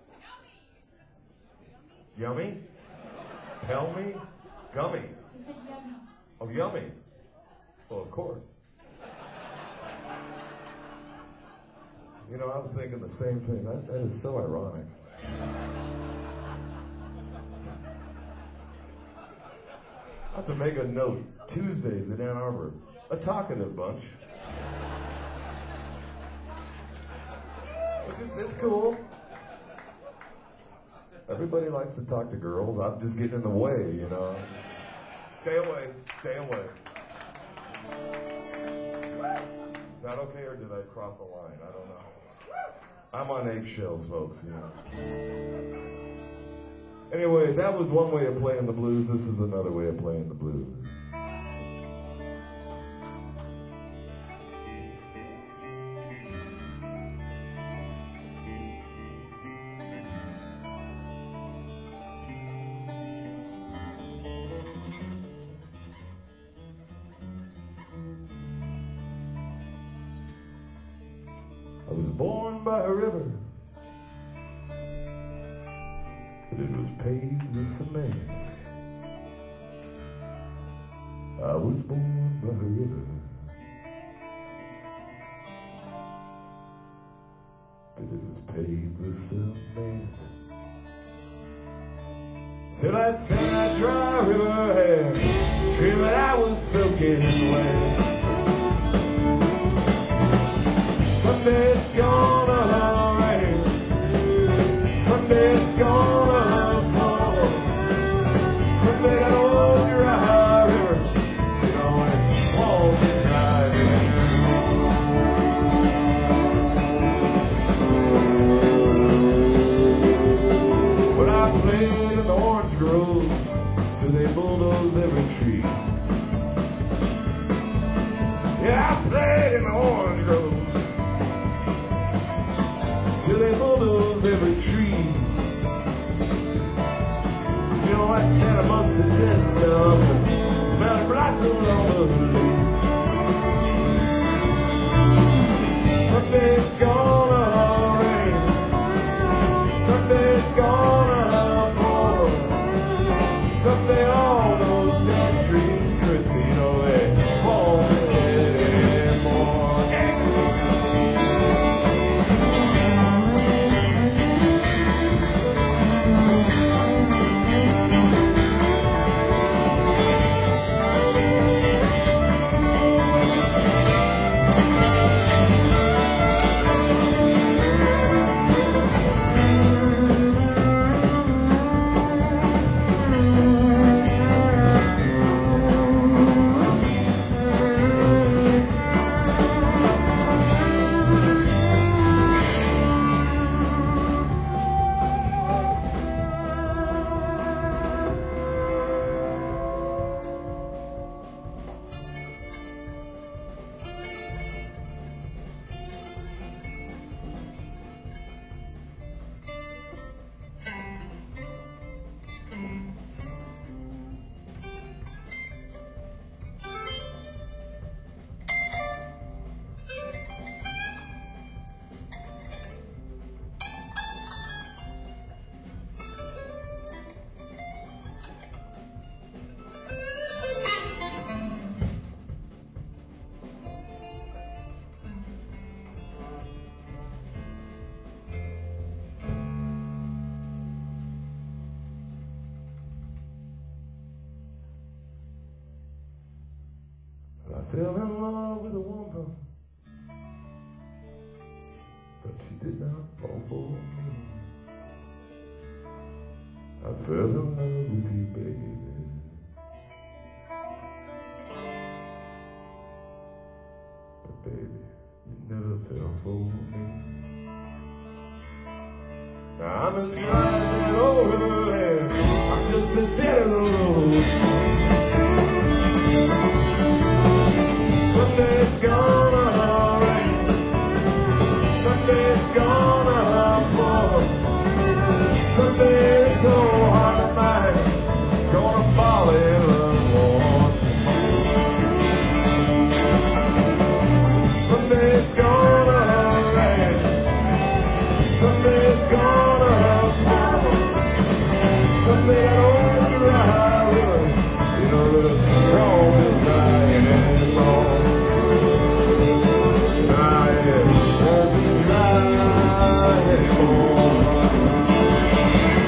Yummy? Tell me? Gummy? She said yummy. Oh, yummy. Well, of course. You know, I was thinking the same thing. That, that is so ironic. I have to make a note. Tuesdays in Ann Arbor, a talkative bunch. Which is, it's cool. Everybody likes to talk to girls. I'm just getting in the way, you know. Stay away. Stay away. Is that okay, or did I cross a line? I don't know. I'm on eggshells, folks, you know. Anyway, that was one way of playing the blues. This is another way of playing the blues. I was born by a river, but it was paved with cement. I was born by a river, but it was paved with cement. Still I'd stand that dry river and dream that I was soaking wet. Someday it's gonna rain, someday it's gonna pour, someday that old dry river, you know, it won't be dry anymore. When I played in the orange groves till they bulldozed every tree. Yeah, I played in the orange groves till they bulldozed every tree. Till I sat amongst the dead stumps and smelled blossoms on the leaf. Someday it's gonna rain, someday it's gonna pour, someday all those dead trees, Christy, you know they won't be dead anymore. I fell in love with a woman, but she did not fall for me. I fell in love with you, baby, but baby, you never fell for me. Now I'm as dry as an old river, and I'm just as dead as a rose. Someday it's gonna rain, someday it's gonna pour, someday it's so hard to find, it's gonna fall in love once. Someday it's gonna rain, someday it's gonna pour, someday that old dry river, you know the strong is dry anymore. Won't be dry anymore.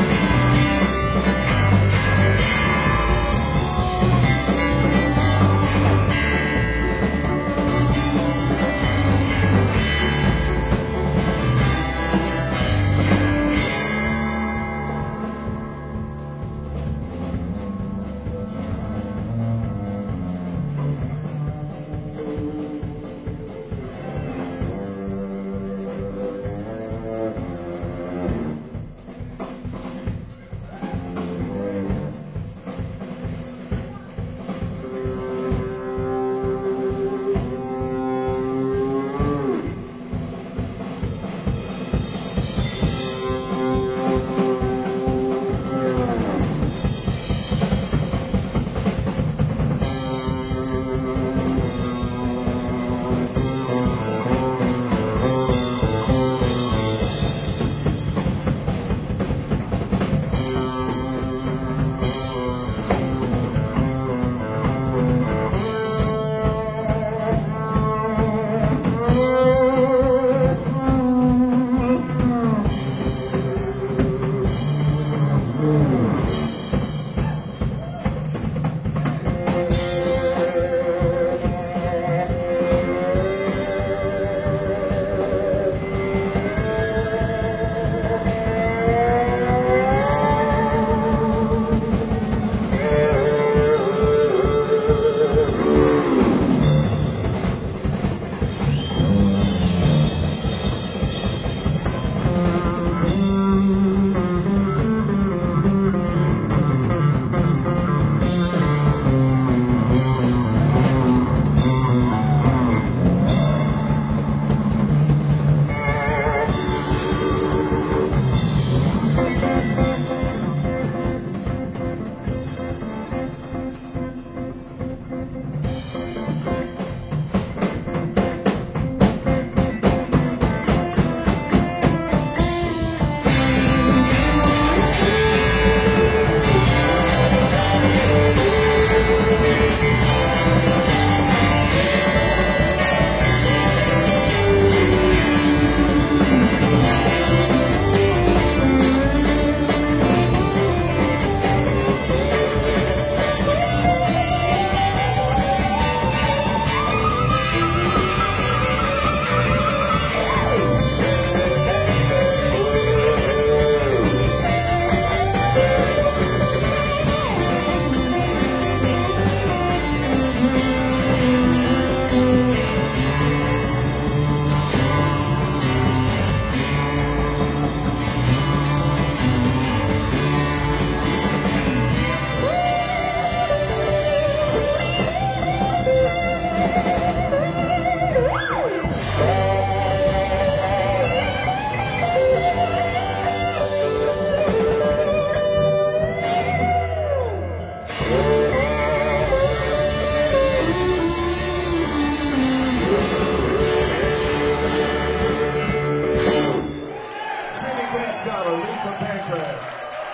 soundtrack.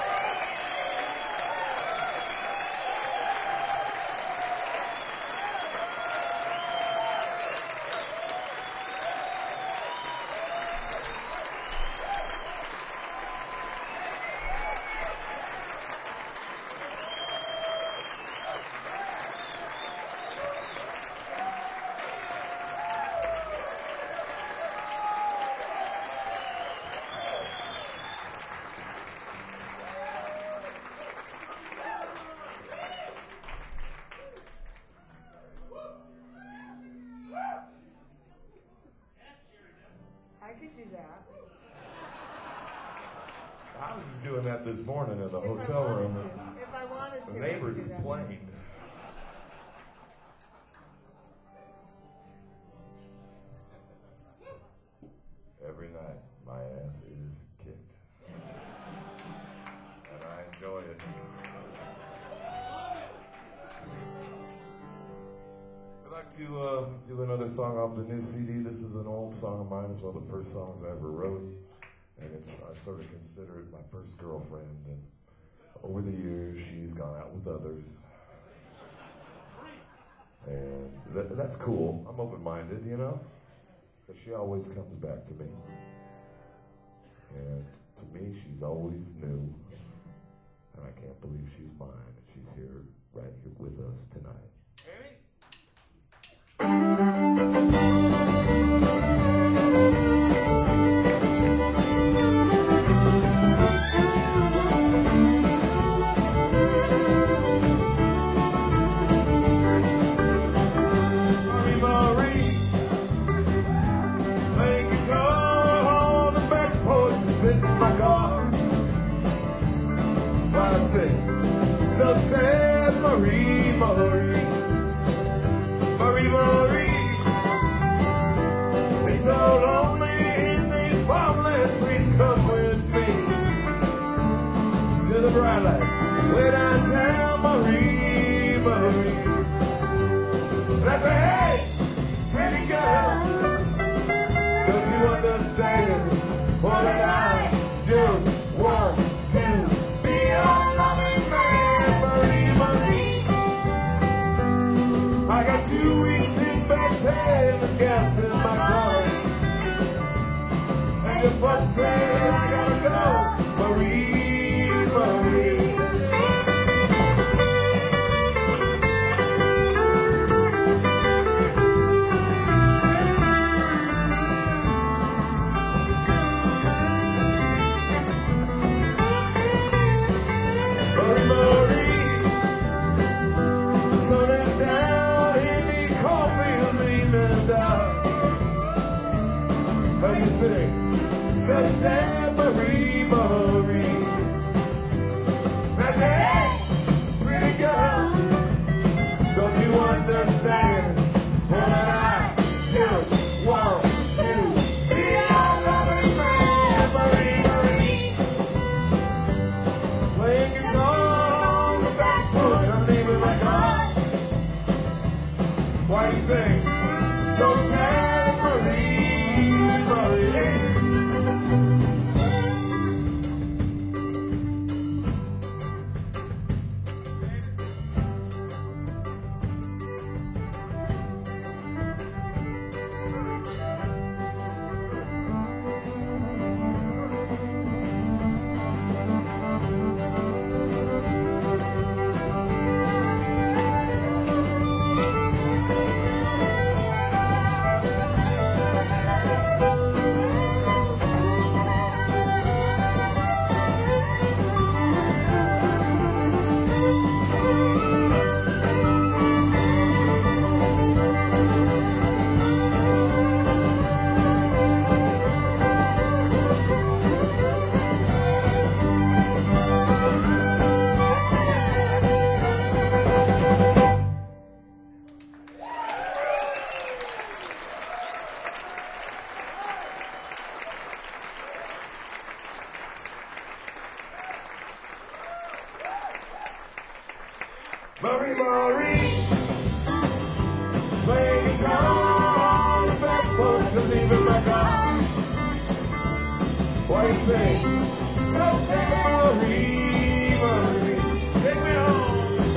I could do that. I was just doing that this morning in the If I hotel wanted room. to. If I wanted to. The I could neighbors do that. complained. Every night, my ass is kicked. And I enjoy it. I'd like to uh, do another song off the new C D. This is an old song of mine. It's one of the first songs I ever wrote. And it's I sort of consider it my first girlfriend. And over the years, she's gone out with others. And that, that's cool. I'm open-minded, you know? Because she always comes back to me. And to me, she's always new. And I can't believe she's mine. And she's here, right here with us tonight. Marie, Marie, playing guitar on the back porch and sit in my car. While I sing, so sad, Marie, Marie, Marie, Marie. It's so lonely in these farmlands. Please come with me to the bright lights way downtown, Marie, Marie. And I say, hey, pretty girl, don't you understand what I just want to be your loving man, Marie, Marie. I got two weeks in back pay and gas in my car. And the folks say that I gotta go, Marie, Marie. Marie, Marie, the sun is down in the cornfields, evening dark. How you sing, so sad, Marie, Marie. I say, hey, pretty girl, don't you understand what I just want to be your loving man, Marie, Marie. Playing guitar on the back porch, I'm leaving my car. Why you sing so sad, Marie, Marie? Marie, Marie, playing guitar on the back porch and leaving my car. Why you sing So Santa Marie, Marie, take me home.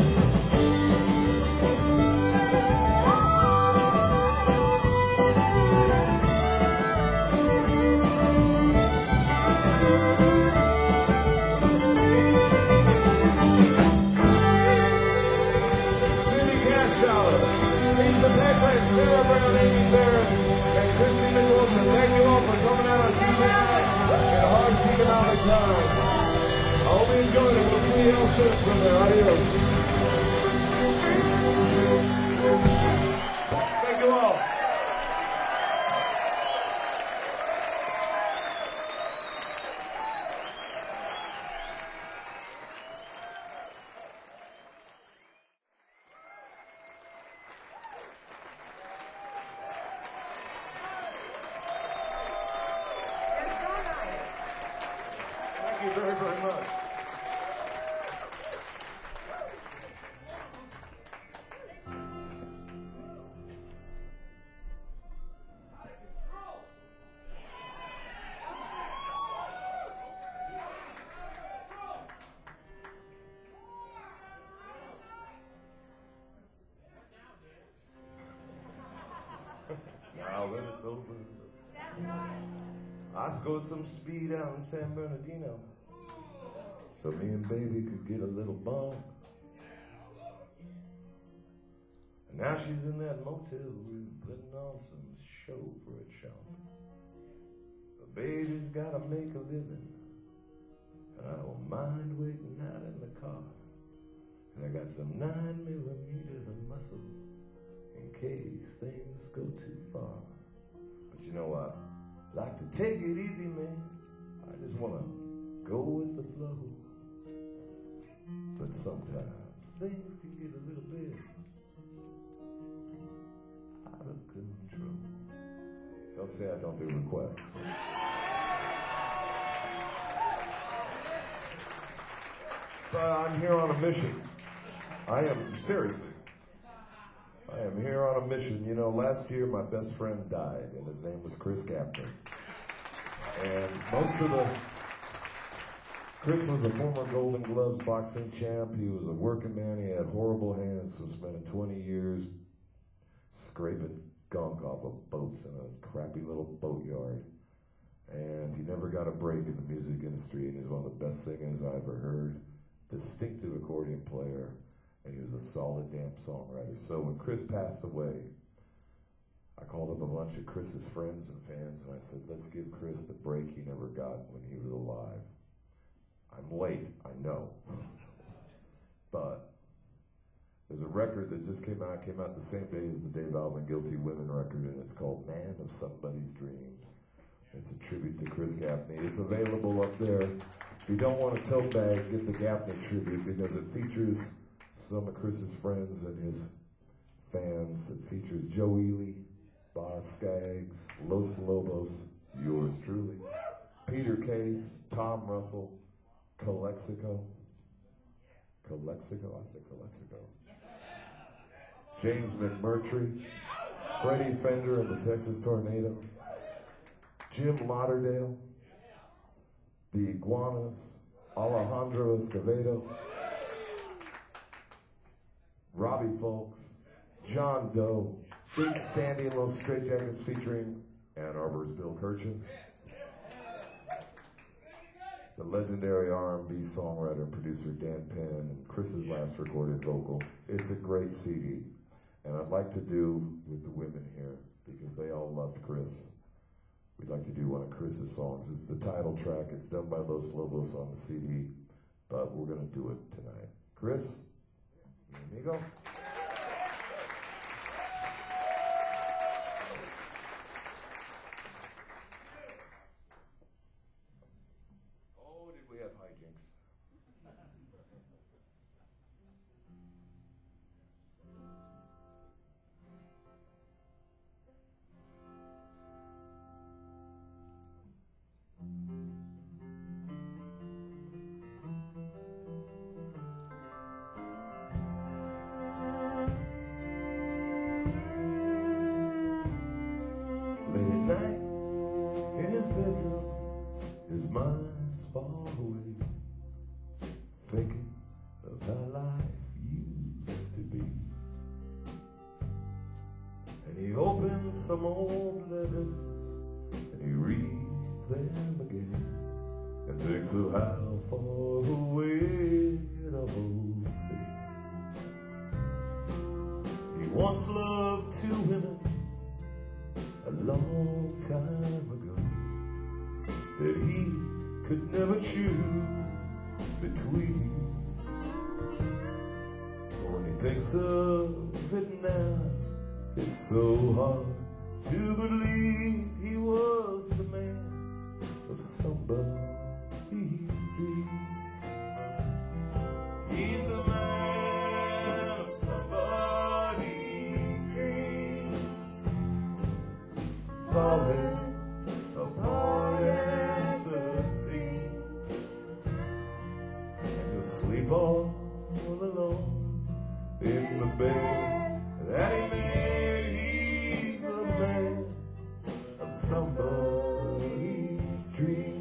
Cindy Cash Dollar, Lisa Beckley, Sarah Brown, Amy Barrett, and Christy Nicholson. Thank you all for coming out on Tuesday night in a harsh economic time. I hope you enjoyed it. We'll see you all soon somewhere. Adios. Thank you all. You're so nice. Thank you very, very much. Now that it's over, I scored some speed out in San Bernardino, so me and baby could get a little bump. And now she's in that motel room putting on some show for a chump. But baby's gotta make a living, and I don't mind waiting out in the car. And I got some nine millimeter muscle in case things go too far. But you know what? Like to take it easy, man. I just wanna go with the flow. But sometimes things can get a little bit out of control. Don't say I don't do requests. But I'm here on a mission. I am, seriously. I am here on a mission. You know, last year my best friend died, and his name was Chris Gaffney. And most of the, Chris was a former Golden Gloves boxing champ. He was a working man. He had horrible hands, so spending twenty years scraping gunk off of boats in a crappy little boatyard. And he never got a break in the music industry, and he's one of the best singers I ever heard. Distinctive accordion player. And he was a solid damn songwriter. So when Chris passed away, I called up a bunch of Chris's friends and fans, and I said, let's give Chris the break he never got when he was alive. I'm late, I know. But there's a record that just came out, came out the same day as the Dave Alvin Guilty Women record, and it's called Man of Somebody's Dreams. It's a tribute to Chris Gaffney. It's available up there. If you don't want a tote bag, get the Gaffney tribute, because it features some of Chris's friends and his fans. It features Joe Ely, Boz Scaggs, Los Lobos, yours truly, Peter Case, Tom Russell, Calexico, Calexico, I said Calexico, James McMurtry, Freddie Fender and the Texas Tornadoes, Jim Lauderdale, the Iguanas, Alejandro Escovedo, Robbie Folks, John Doe, Big Sandy and Los Straight Jackets featuring Ann Arbor's Bill Kirchen, the legendary R and B songwriter and producer Dan Penn, and Chris's last recorded vocal. It's a great C D, and I'd like to do with the women here, because they all loved Chris, we'd like to do one of Chris's songs. It's the title track. It's done by Los Lobos on the C D, but we're gonna do it tonight. Chris? There you go. Oh, did we have hijinks? Late at night in his bedroom, his mind that's far away, thinking of how life used to be. And he opens some old letters and he reads them again and thinks of how far away it all seems. He once loved two women a long time ago that he could never choose between. But when he thinks of it now, it's so hard to believe he was the man of somebody's dream. He's the man of somebody's dream, falling apart at the seam, and he'll sleep all alone in the bed that he made. He's the man of somebody's dream.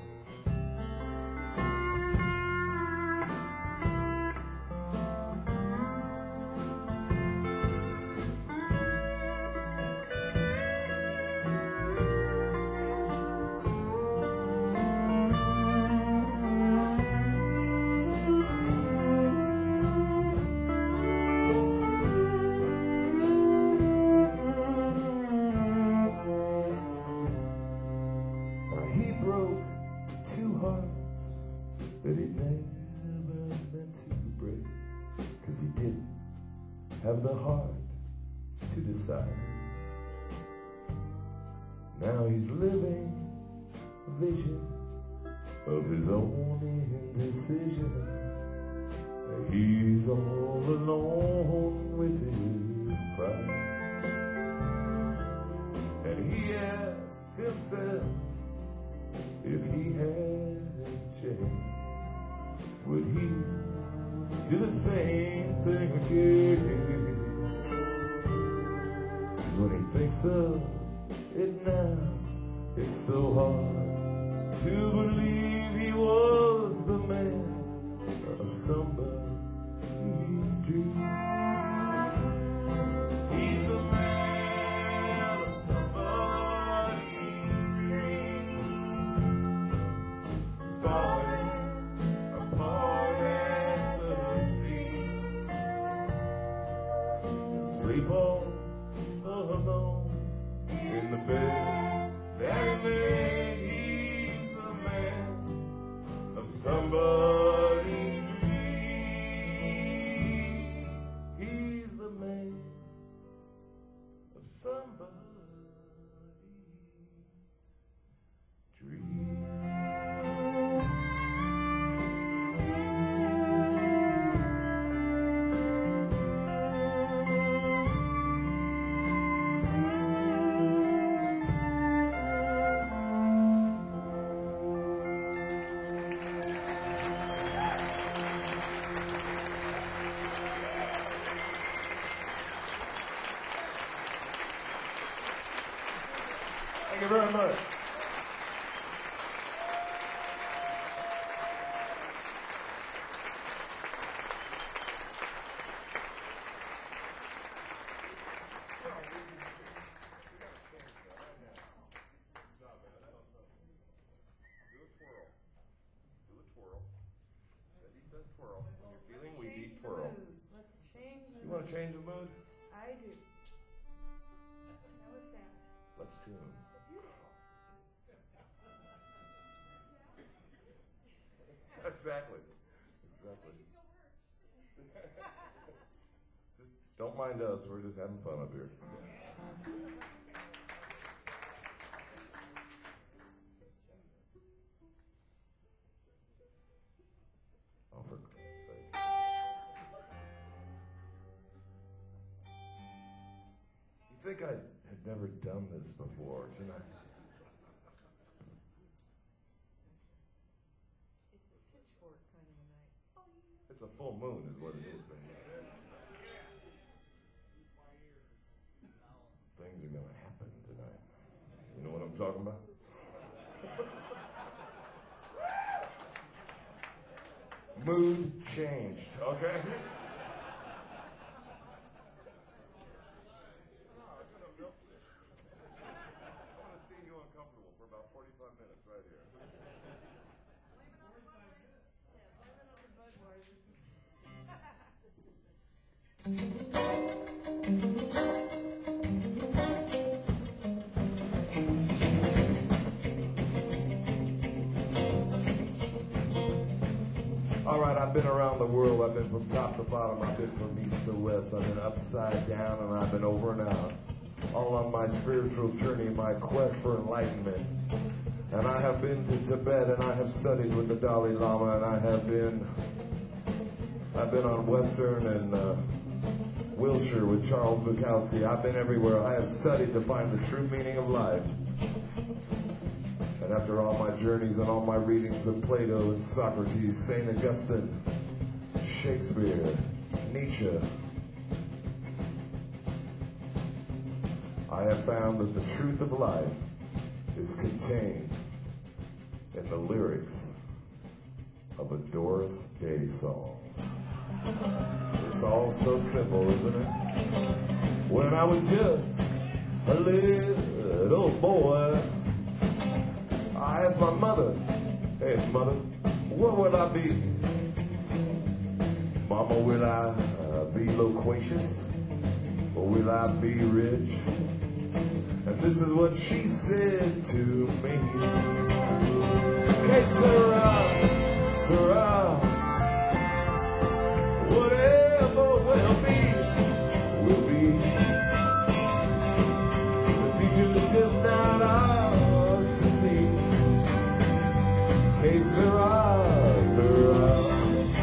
He broke two hearts that he never meant to break, 'cause he didn't have the heart to decide. Now he's living a vision of his own indecision. He's all alone with his pride, and he asks himself, if he had a chance, would he do the same thing again? 'Cause when he thinks of it now, it's so hard to believe he was the man of somebody's dream. He's the man of somebody's dream, falling apart at the seam. Sleep all alone in the bed that he made. He's the man of somebody's dream. He's the man of somebody's dream. Thank you very much. Do a twirl. Do a twirl. Cindy says twirl. When you're feeling Let's weepy, change the twirl. mood. Let's change the You want mood. to change the mood? I do. That was sad. Let's tune. Exactly. Exactly. Just don't mind us. We're just having fun up here. Oh, for Christ's sake. You think I had never done this before tonight? It's a pitchfork kind of a night. It's a full moon is what it is, baby. Things are gonna happen tonight. You know what I'm talking about? Mood changed, okay? All right, I've been around the world. I've been from top to bottom. I've been from east to west. I've been upside down, and I've been over and out. All on my spiritual journey, my quest for enlightenment. And I have been to Tibet, and I have studied with the Dalai Lama, and I have been, I've been on Western and uh, Wilshire with Charles Bukowski. I've been everywhere. I have studied to find the true meaning of life. And after all my journeys and all my readings of Plato and Socrates, Saint Augustine, Shakespeare, Nietzsche, I have found that the truth of life is contained in the lyrics of a Doris Day song. It's all so simple, isn't it? When I was just a little boy, I asked my mother, hey mother, what will I be? Mama, will I uh, be loquacious? Or will I be rich? And this is what she said to me. Que sera, sera, whatever will be, will be. The future's just not ours to see. Que sera, sera.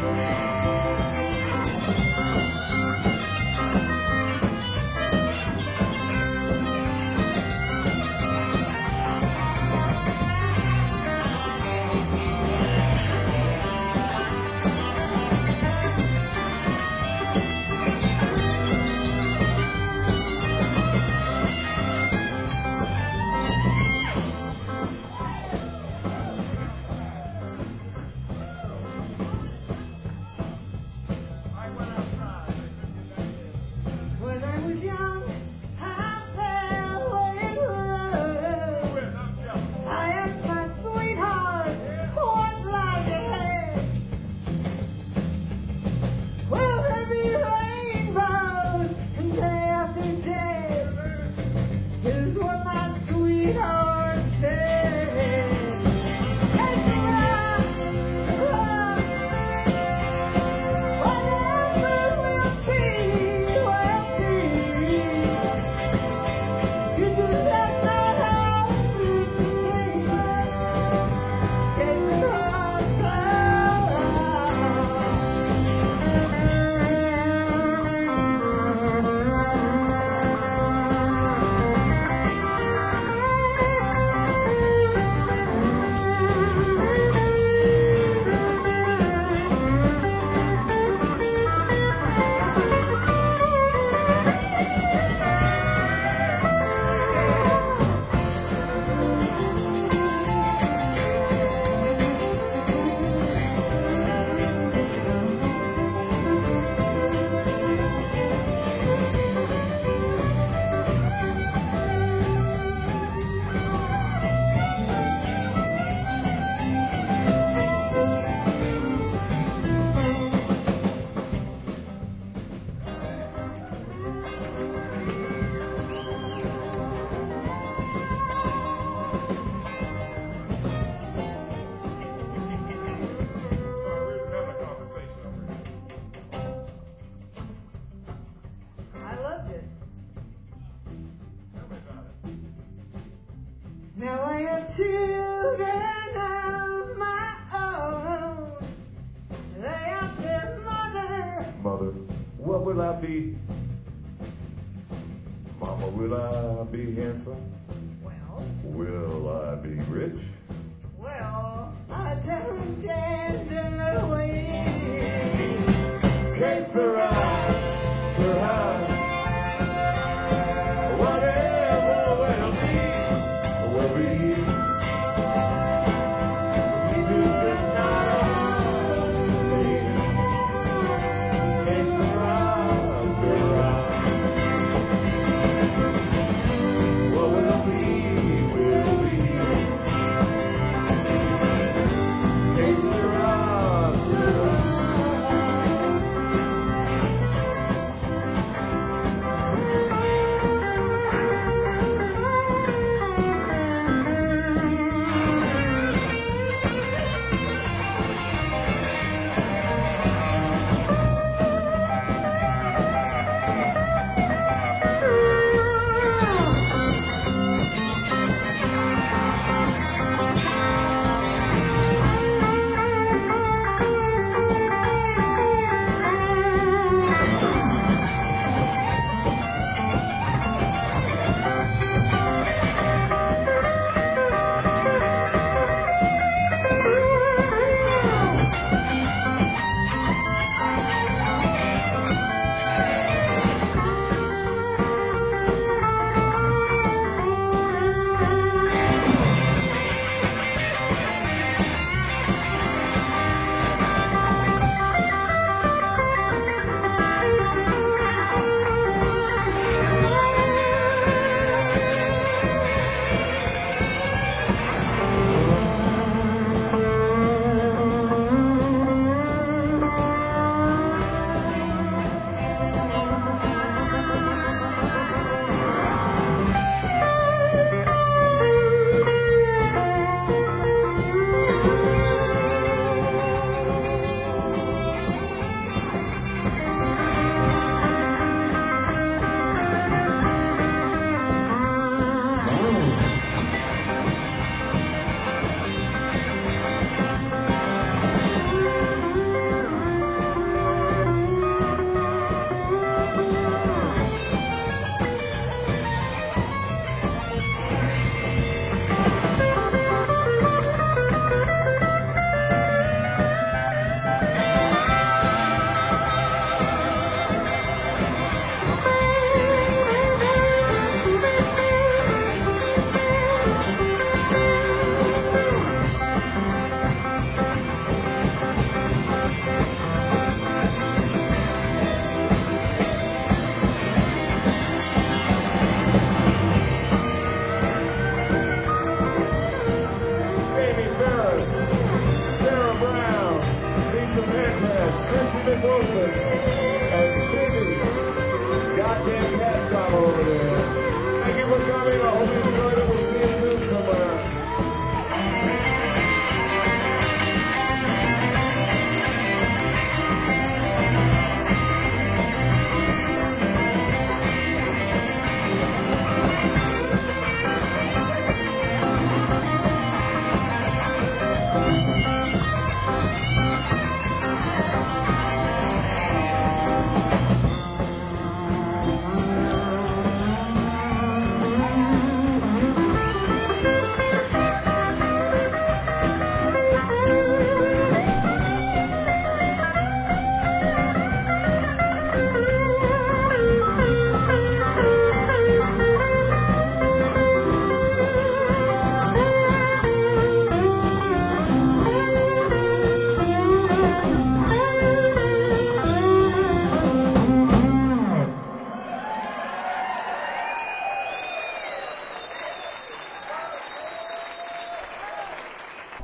Now I have children of my own. They ask their mother, Mother, what will I be? Mama, will I be handsome? well, Will I be rich? well, I tell them tenderly. Que sera, sera, whatever will be, will be. The future's just not ours to see.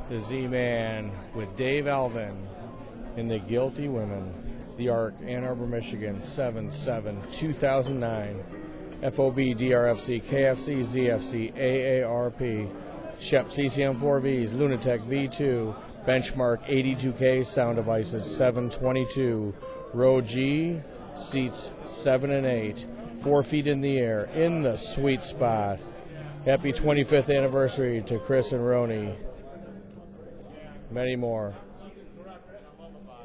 the Z-Man with Dave Alvin in The Guilty Women. The Ark, Ann Arbor, Michigan, seven seven two thousand nine. F O B, D R F C, K F C, Z F C, A A R P, Shep C C M four Vs, Lunatech V two, Benchmark eighty-two K sound devices seven twenty-two, Row G, seats seven and eight, four feet in the air, in the sweet spot. Happy twenty-fifth anniversary to Chris and Roni. Many more.